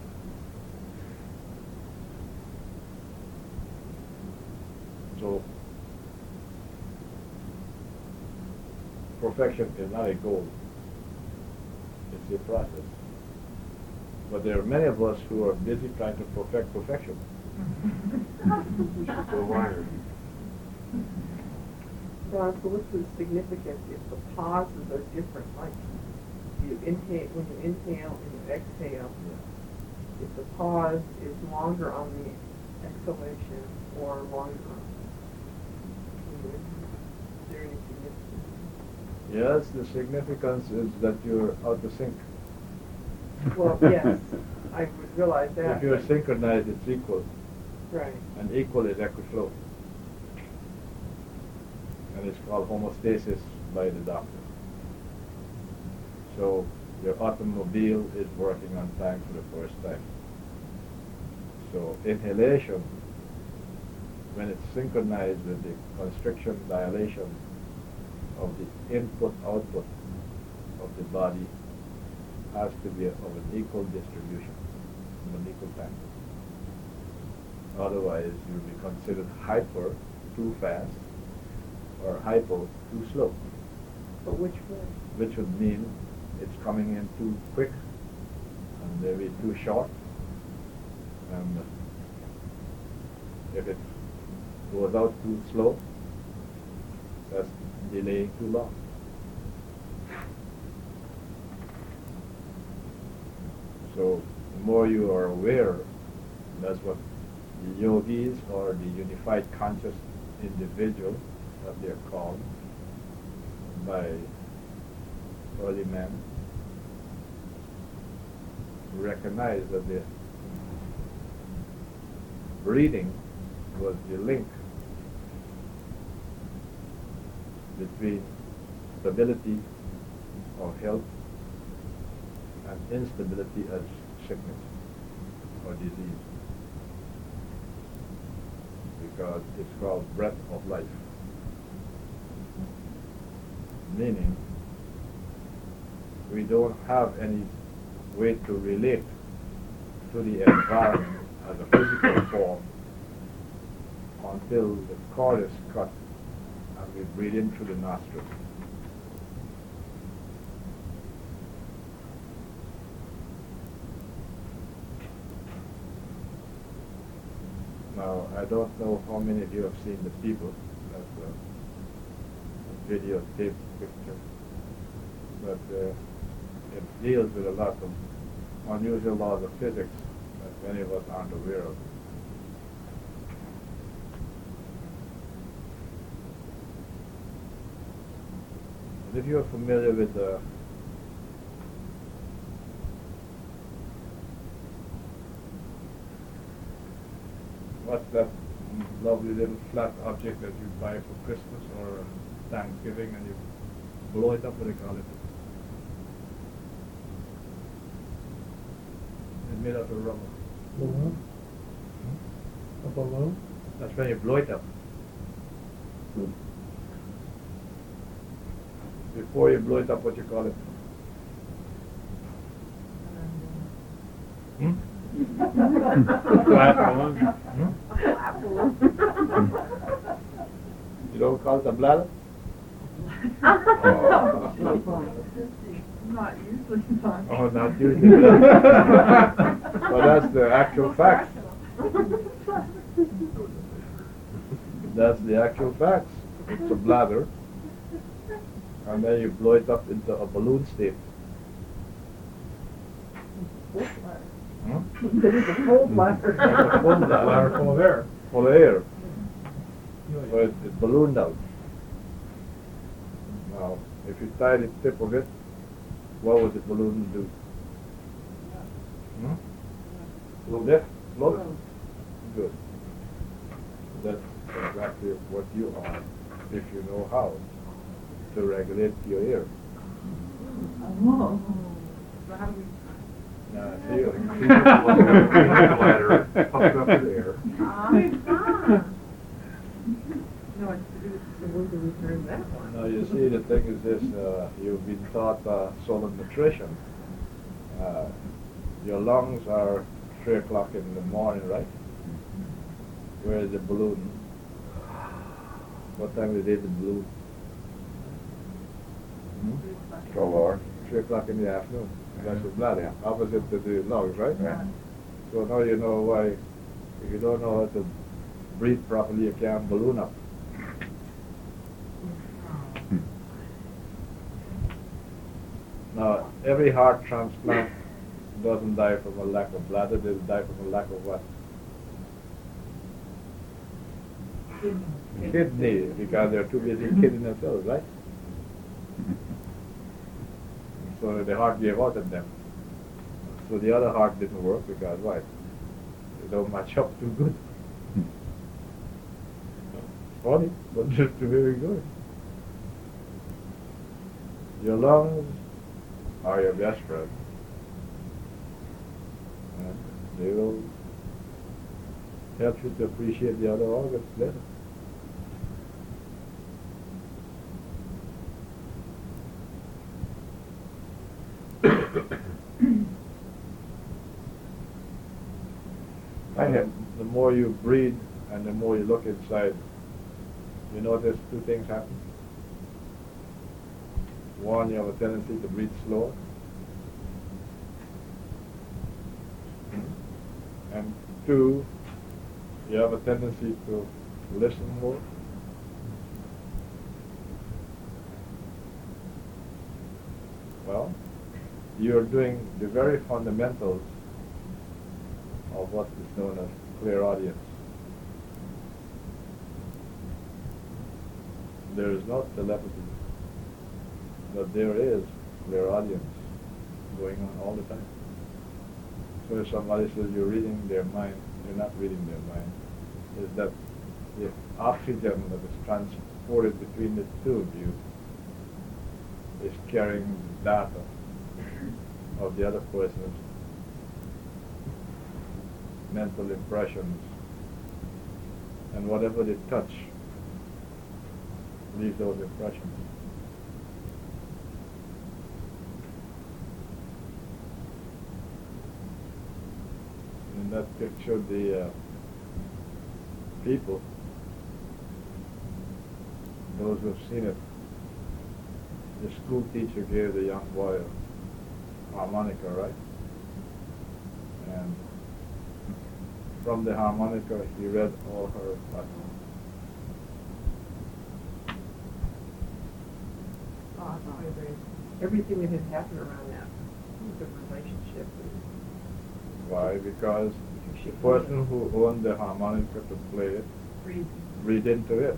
So, perfection is not a goal. It's a process. But there are many of us who are busy trying to perfect perfection. So wired. Ron, so what's the significance if the pauses are different? Like you inhale, when you inhale and you exhale, if the pause is longer on the exhalation or longer on the is there any significance? Yes, the significance is that you're out of sync. Well, yes, I would realize that. If you're but- synchronized, it's equal. Right. And equal is equiflow. And it's called homeostasis by the doctor. So your automobile is working on time for the first time. So inhalation, when it's synchronized with the constriction, dilation of the input-output of the body, has to be of an equal distribution, of an equal time. Otherwise, you'll be considered hyper, too fast, or hypo, too slow. But which way? Which would mean it's coming in too quick, and maybe too short. And if it goes out too slow, that's delaying too long. So the more you are aware, that's what the yogis or the unified conscious individual, that they are called by early men, recognize that the breathing was the link between stability of health and instability as sickness or disease, because it's called breath of life, meaning we don't have any way to relate to the environment as a physical form until the cord is cut and we breathe in through the nostrils. Now, I don't know how many of you have seen the people, that's a videotape picture, but uh, it deals with a lot of unusual laws of physics that many of us aren't aware of. And if you're familiar with the what's that lovely little flat object that you buy for Christmas or Thanksgiving and you blow it up, what do they call it? It's made out of rubber. Balloon? A balloon? That's when you blow it up. Before you blow it up, what you call it? Hmm? Flat balloon. Hmm? You don't call it a bladder? Not usually fun. Oh, not usually. Well, that's the actual fact. That's the actual facts. It's a bladder, and then you blow it up into a balloon state. Hmm? It's a full bladder. It's a full bladder. Bladder full of air. Full of air. So it, it ballooned out. Now, if you tie the tip of it, what would the balloon do? Hmm? Will lift? Float? Good. That's exactly what you are, if you know how to regulate your air. Oh. So how do we... Now, see, you see the bladder puffed up with air. Ah. No, it's to do with, so where do we turn that one? Now, you see, the thing is this, uh, you've been taught uh, solid nutrition. Uh, your lungs are three o'clock in the morning, right? Where is the balloon? What time is it, the balloon? Hmm? twelve hours. Three o'clock in the afternoon. That's the bladder, Yeah. opposite to the lungs, right? Right. So now you know why, if you don't know how to breathe properly, you can't balloon up. Now, every heart transplant doesn't die from a lack of bladder, they die from a lack of what? Kidney, because they're too busy kidding themselves, right? So the heart gave out at them. So the other heart didn't work because why? They don't match up too good. Funny, but just very good. Your lungs are your best friend. And they will help you to appreciate the other organs better. I have. The more you breathe and the more you look inside, you notice two things happen. One, you have a tendency to breathe slower. And two, you have a tendency to listen more. Well, you're doing the very fundamentals of what is known as clairaudience. There is not telepathy, but there is clairaudience going on all the time. So if somebody says you're reading their mind, you're not reading their mind. Is that the oxygen that is transported between the two of you is carrying the data of the other person's mental impressions, and whatever they touch leaves those impressions. In that picture, the uh, people, those who have seen it, the school teacher gave the young boy a harmonica, right? And from the harmonica, he read all her patterns. Oh, I thought it was everything that had happened around that, the relationship with Why? Because because she the person who owned the harmonica to play it read. read into it.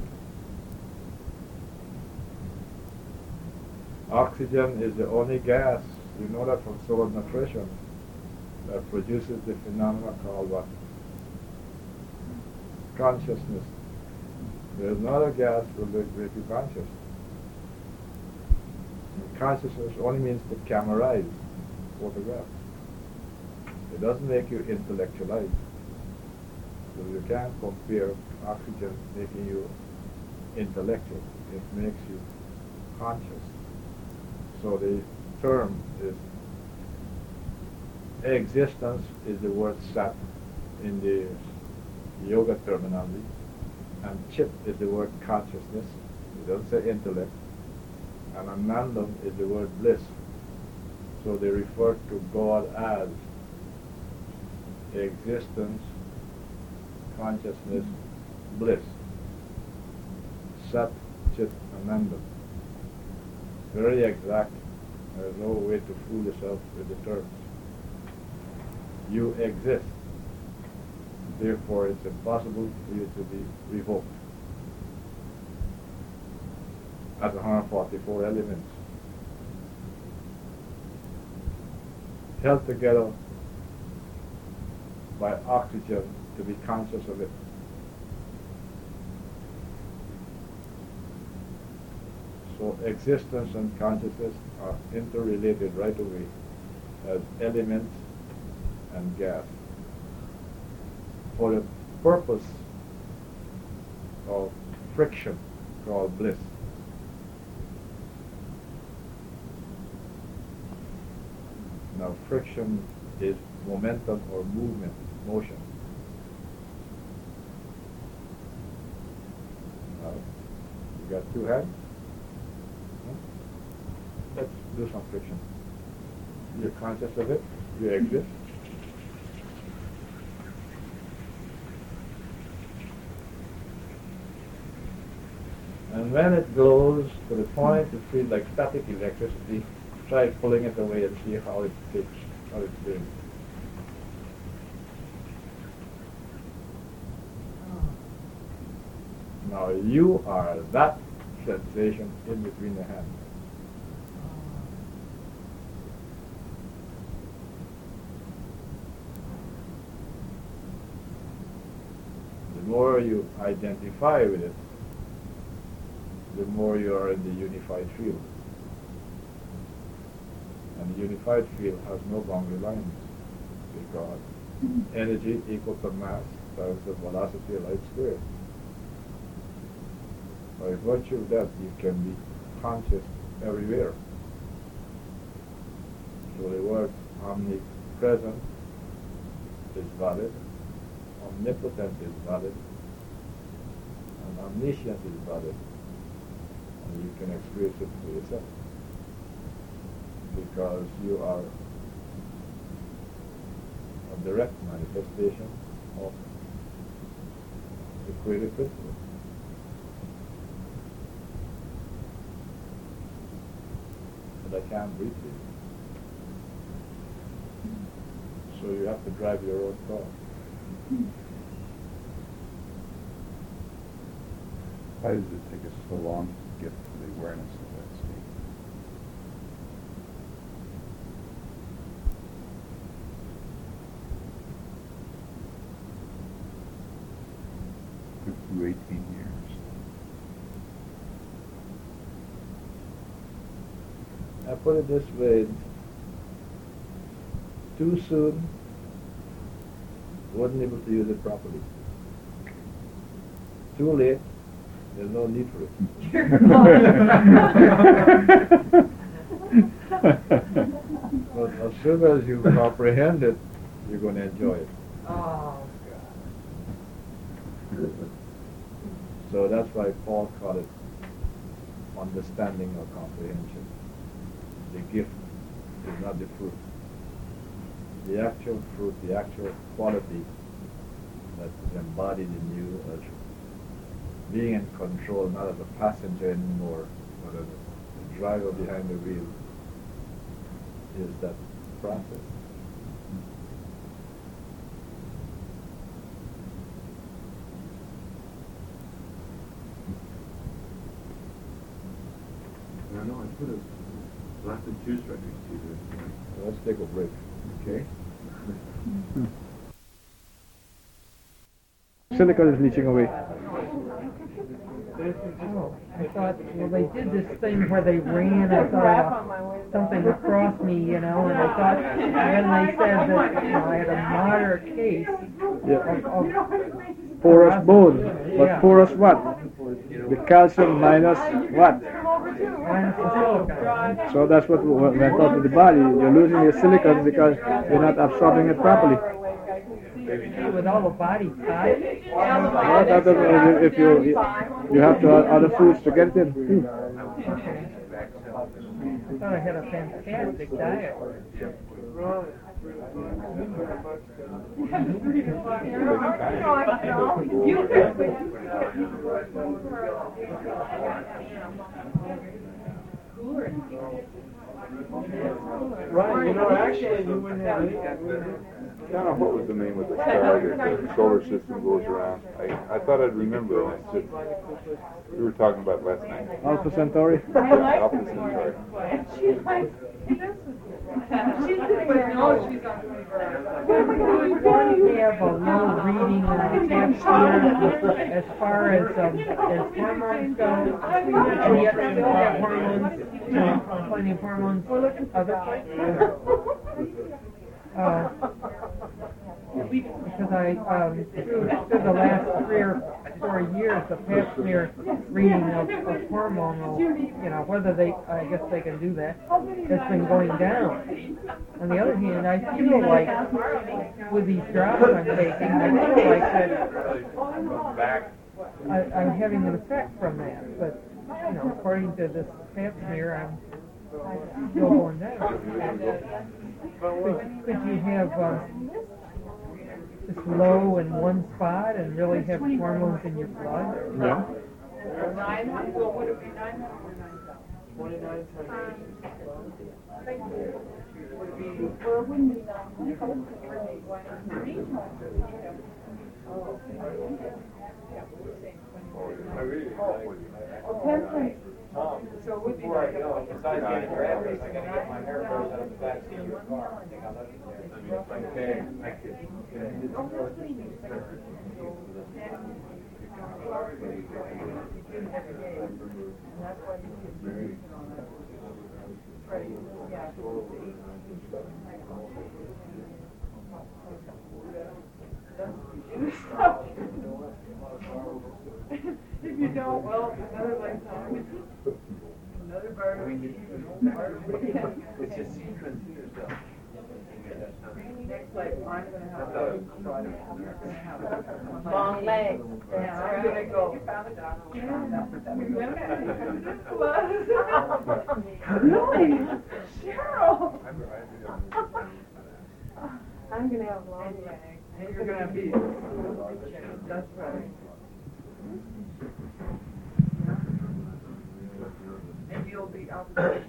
Oxygen is the only gas, you know that from solar nutrition, that produces the phenomena called what? Consciousness. There is no other gas that will make you conscious. And consciousness only means to cameraize, photograph. It doesn't make you intellectualize. So you can't compare oxygen making you intellectual. It makes you conscious. So the term is existence is the word sat in the yoga terminology, and chit is the word consciousness. It doesn't say intellect. And anandam is the word bliss. So they refer to God as existence, consciousness, bliss. Sat, chit, anandam. Very exact. There's no way to fool yourself with the terms. You exist. Therefore, it's impossible for you to be revoked. As one hundred forty-four elements held together by oxygen to be conscious of it. So existence and consciousness are interrelated right away as elements and gas. For the purpose of friction called bliss. Now friction is momentum or movement, motion. Now, you got two hands? Let's do some friction. You're conscious of it, you exist. And when it goes to the point to feel like static electricity, try pulling it away and see how it takes, how it's doing. Now you are that sensation in between the hands. The more you identify with it, the more you are in the unified field. And the unified field has no boundary lines because energy equal to mass times the velocity of light squared. By virtue of that, you can be conscious everywhere. So the word omnipresent is valid, omnipotent is valid, and omniscient is valid. And you can experience it for yourself. Because you are a direct manifestation of the creative principle. But I can't reach it. So you have to drive your own car. Why does it take us so long to get to the awareness of that state? Took you eighteen years. I put it this way, too soon, wasn't able to use it properly. Too late, there's no need for it. But as soon as you comprehend it, you're going to enjoy it. Oh, So that's why Paul called it understanding or comprehension. The gift is not the fruit. The actual fruit, the actual quality that is embodied in you as being in control, not as a passenger anymore, but as a driver behind the wheel, is that process. I know, I put a glass of juice right next to you. So let's take a break. Okay. Silicon is leaching away. oh, I thought, well, they did this thing where they ran, I thought, uh, something across me, you know, and I thought, and then they said that, you know, I had a moderate case Yeah. of, of Porous bone. But Yeah. porous what? The calcium minus what? minus the silicon. So that's what w- went out to the body. You're losing your silicon because you're not absorbing it properly. With all the body tight. Well, that doesn't- if you you have to add other foods to get it in too. Okay. I thought I had a fantastic diet. Right, you know, actually you wouldn't have any. I don't know what was the name of the star that the solar system goes around. I, I thought I'd remember it. It's just, we were talking about it last night. Alpha Centauri. Alpha Centauri. She likes She's but no, she's on We have a low reading on the here as far as um, as hormones go, and yet still have hormones, uh, plenty of hormones. Other uh, because I um, through, through the last three or four years, the pap smear reading of, of hormonal, you know, whether they, I guess they can do that, has been going down. On the other hand, I feel like with these drops I'm taking, I feel like that I, I'm having an effect from that. But you know, according to this pap smear, I'm still going down. Could, could you have um, just low in one spot and really have hormones in your blood? Yeah. Nine hundred, well, would it be nine hundred or nine thousand? Twenty-nine times. Would it be? Well, it wouldn't be nine hundred. Why not? Oh, okay. Yeah, we were saying twenty. So it would be like a... Besides getting your address, I gotta get my hair frozen up the back seat of your car. I think I left it there. Okay. If you don't, well, another lifetime. Another barbecue. It's just sequence yourself. Next life, I'm gonna have long legs. Yeah, I'm gonna go. Really? Cheryl! I'm gonna have long legs. And you're gonna be. That's right. And you'll be out of the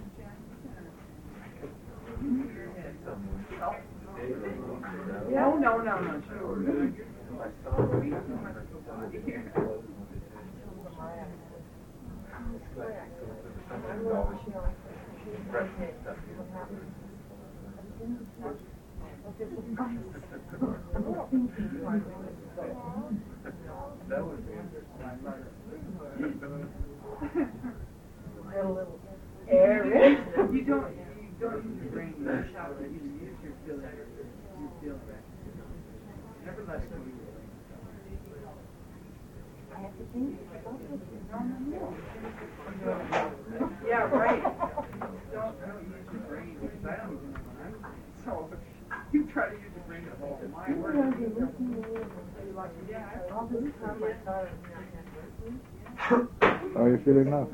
No, no, no, no, sure. Air it. You don't, you don't use your brain, you shout, you use your feelings, you feel right. Never let go. I have to think. Yeah, right. Don't, don't use your brain, because I don't even know what I'm saying. So, you try to use your brain to hold my words. All this time I thought How are you feeling now?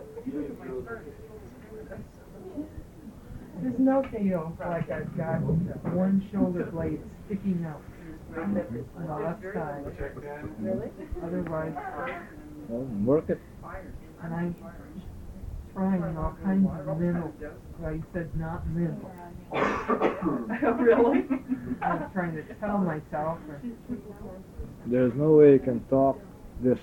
There's no feel like I've got one shoulder blade sticking out on the left side. Really? Otherwise, Well, work it. and I'm trying all kinds of mental, well, he said not mental. Really? I'm trying to tell myself, or, There's no way you can talk this.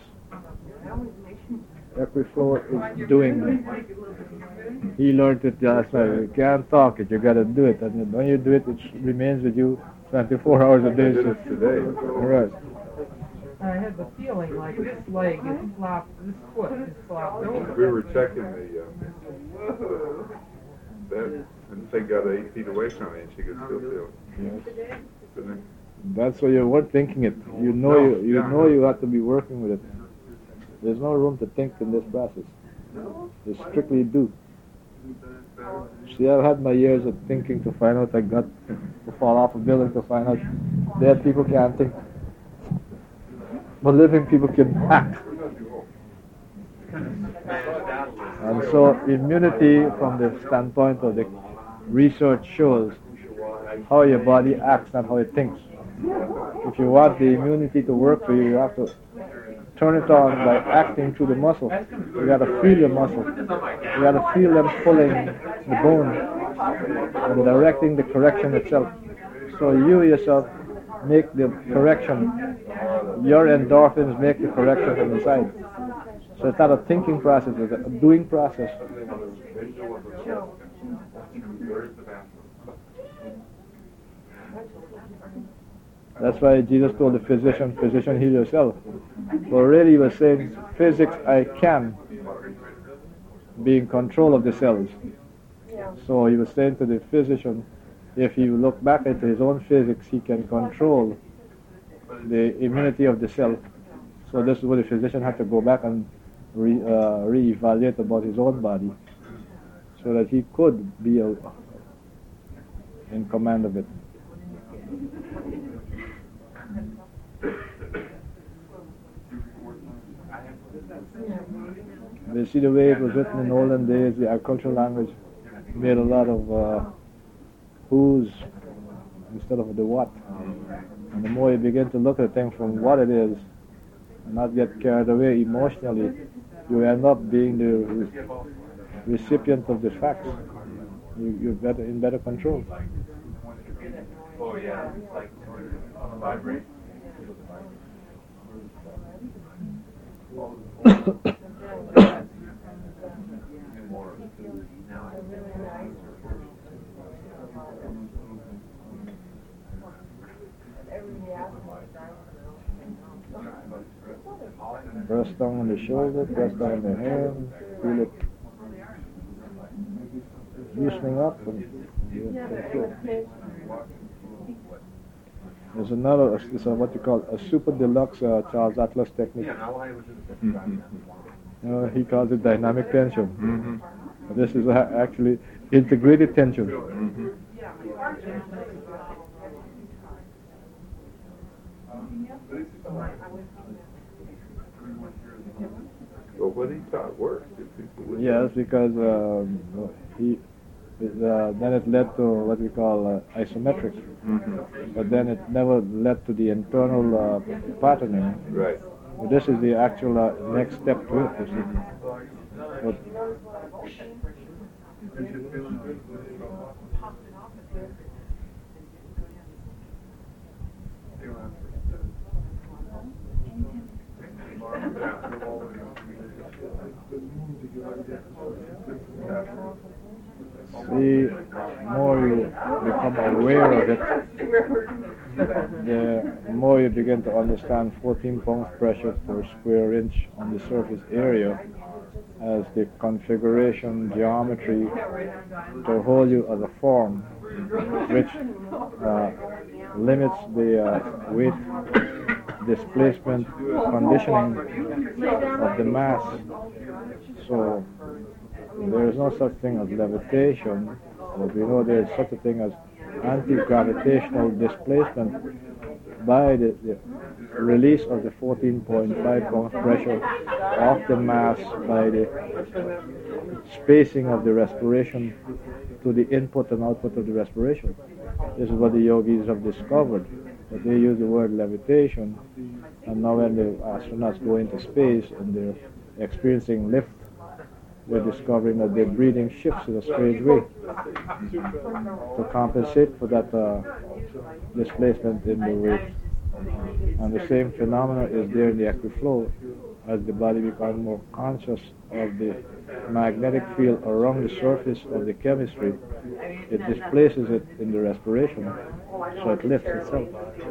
Equiflow is doing it. He learned it last night. You can't talk it, you gotta do it. And when you do it, it remains with you twenty-four hours a I day. did So, it today. right. I had the feeling like this leg is flopped, this foot is flopped over. We were checking the, uh, that, and thing got eight feet away from me, and she could still feel it. Yes. Couldn't it? That's why you weren't thinking it. You know No, you you yeah. know you have to be working with it. There's no room to think in this process. You strictly do. See, I've had my years of thinking to find out I got to fall off a building to find out dead people can't think. But living people can act. And so immunity from the standpoint of the research shows how your body acts, not how it thinks. If you want the immunity to work for you, you have to turn it on by acting through the muscle. You got to feel your muscle. You got to feel them pulling the bone and directing the correction itself. So you yourself make the correction. Your endorphins make the correction from inside. So it's not a thinking process, it's a doing process. That's why Jesus told the physician, physician, heal yourself. But really he was saying, physics, I can be in control of the cells. So he was saying to the physician, if he look back into his own physics, he can control the immunity of the cell. So this is what the physician had to go back and re, uh, re-evaluate about his own body, so that he could be a, in command of it. You see the way it was written in olden days, the agricultural language made a lot of uh, who's instead of the what. And the more you begin to look at things from what it is, and not get carried away emotionally, you end up being the re- recipient of the facts. You, you're better in better control. Oh yeah, it's like vibrate. Press down on the shoulder, press down on the hand, feel it loosening up, and you control. There's another, it's a, what you call a super deluxe uh, Charles Atlas technique. Mm-hmm. You know, he calls it dynamic tension. Mm-hmm. This is uh, actually integrated tension. Mm-hmm. Well, what he taught worked. Yes, because um, he, uh, then it led to what we call uh, isometrics. Mm-hmm. But then it never led to the internal uh, patterning. Right. But this is the actual uh, next step to it, you see. But The more you become aware of it, the more you begin to understand fourteen pounds pressure per square inch on the surface area as the configuration geometry to hold you as a form, which uh, limits the uh, weight displacement conditioning of the mass. So there is no such thing as levitation, but we know there is such a thing as anti-gravitational displacement by the, the release of the fourteen point five pounds pressure of the mass by the spacing of the respiration to the input and output of the respiration. This is what the yogis have discovered. But they use the word levitation, and now when the astronauts go into space and they're experiencing lift, they're discovering that their breathing shifts in a strange way to compensate for that uh, displacement in the weight. And the same phenomena is there in the equiflow. As the body becomes more conscious of the magnetic field around the surface of the chemistry, it displaces it in the respiration, so it lifts itself.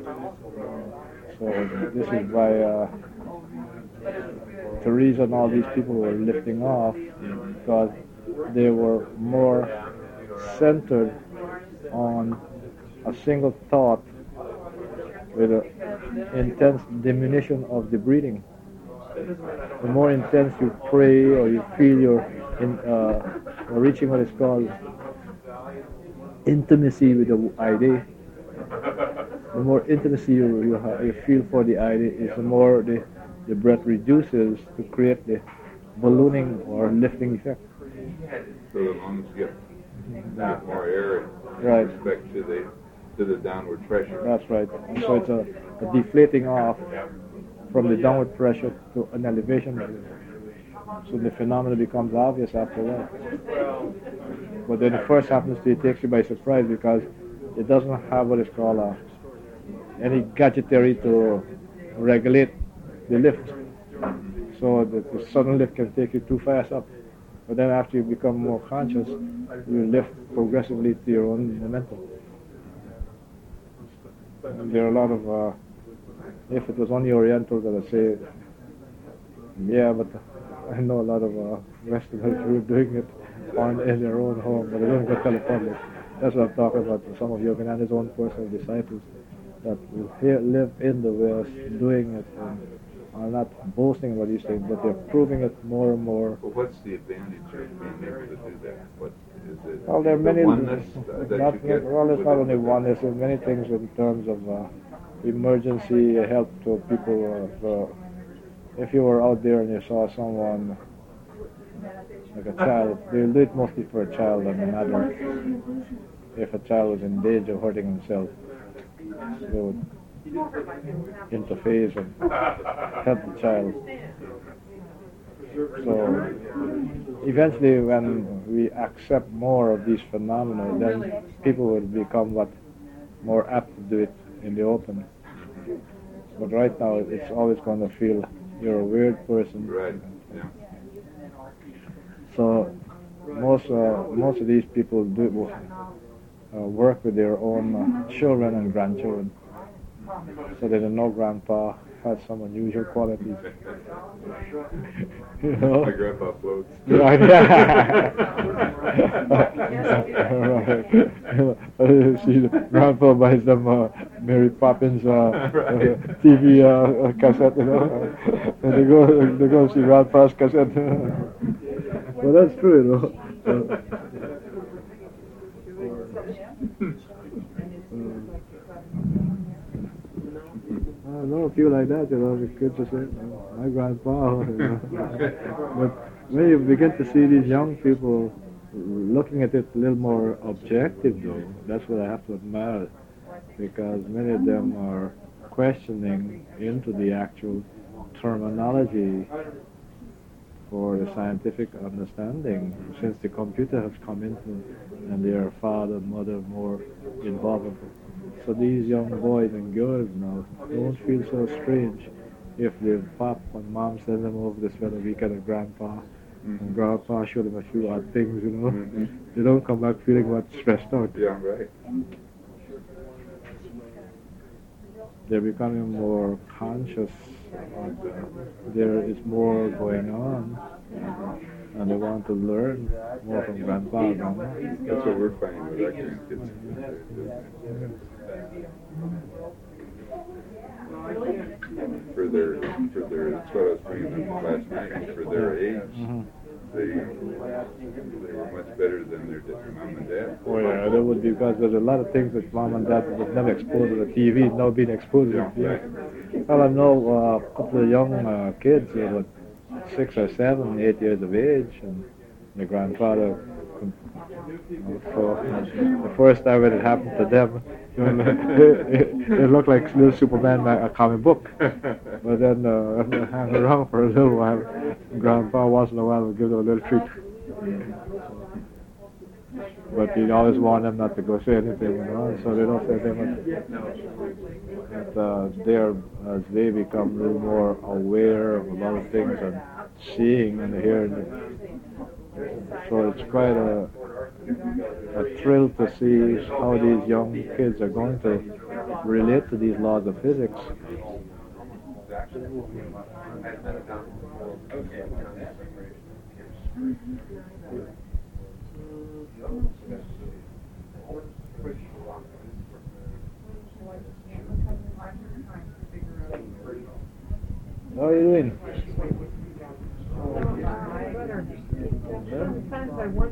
So this is why uh, Teresa and all these people were lifting off, because they were more centered on a single thought with an intense diminution of the breathing. The more intense you pray or you feel you're in, uh, reaching what is called intimacy with the idea, the more intimacy you, you, ha- you feel for the idea, is the more the, the breath reduces to create the ballooning or lifting effect. So the lungs get that more air in Right. respect to the to the downward pressure. That's right. And so it's a, a deflating off from the downward pressure to an elevation. So the phenomenon becomes obvious after a while. But then it first happens to you, it takes you by surprise, because it doesn't have what is called a, any gadgetry to regulate the lift. So the, the sudden lift can take you too fast up. But then after you become more conscious, you lift progressively to your own momentum. And there are a lot of, uh, if it was only Orientals, I would say, yeah, but I know a lot of uh, Westerners who are doing it on in their own home, but they don't go tell the public. That's what I'm talking about. Some of Yogananda's own personal disciples that will here live in the West, doing it, and are not boasting about these things, but they're proving it more and more. Well, what's the advantage of being able to do that? What is it? Well, there are the many. oneness uh, that not, you get well, it's with not it? only oneness. There's many things in terms of uh, emergency help to people. Uh, uh, if you were out there and you saw someone like a child, they'll do it mostly for a child than an adult. If a child was in danger of hurting himself, they would interface and help the child. So eventually, when we accept more of these phenomena, then people will become what more apt to do it in the open. But right now, it's always going to feel you're a weird person. Right. Yeah. So most uh, most of these people do uh, work with their own uh, children and grandchildren, so they don't know grandpa has some unusual qualities. You know? My grandpa floats. Right. Right. See, grandpa buys them uh, Mary Poppins uh, Right. uh, T V uh, cassette, you know, and they go they go see grandpa's cassette. Well, that's true, you know. I know a few like that, you know, the kids just say, oh, my grandpa, you know. But when you begin to see these young people looking at it a little more objective, though, that's what I have to admire, because many of them are questioning into the actual terminology for the scientific understanding, since the computer has come into and their father, mother more involved. So these young boys and girls now don't feel so strange if the pop and mom send them over to spend a weekend with grandpa, and Mhm. grandpa show them a few odd things, you know, Mhm. they don't come back feeling much stressed out. Yeah, right. They're becoming more conscious. About, uh, there is more going on, and they want to learn more from grandpa and grandma. That's what we're finding with our grandkids. For their, for their, that's what I was bringing up last night, for their age, Mhm. they, they were much better than their da- mom and dad. Oh yeah, that would be because there's a lot of things that mom and dad was never exposed to the T V, now being exposed to Yeah, the T V. right. Well, I know uh, a couple of young uh, kids, you know, six or seven, eight years of age, and the grandfather. You know, so the first time when it happened to them, you know, it, it looked like little Superman, a comic book. But then uh, hang around for a little while. Grandpa once in a while would give them a little treat. But he always warned them not to go say anything, you know, so they don't say anything much. But uh, they're, as they become a little more aware of a lot of things and seeing and hearing, so it's quite a, a thrill to see how these young kids are going to relate to these laws of physics. How are you doing? Sometimes I wonder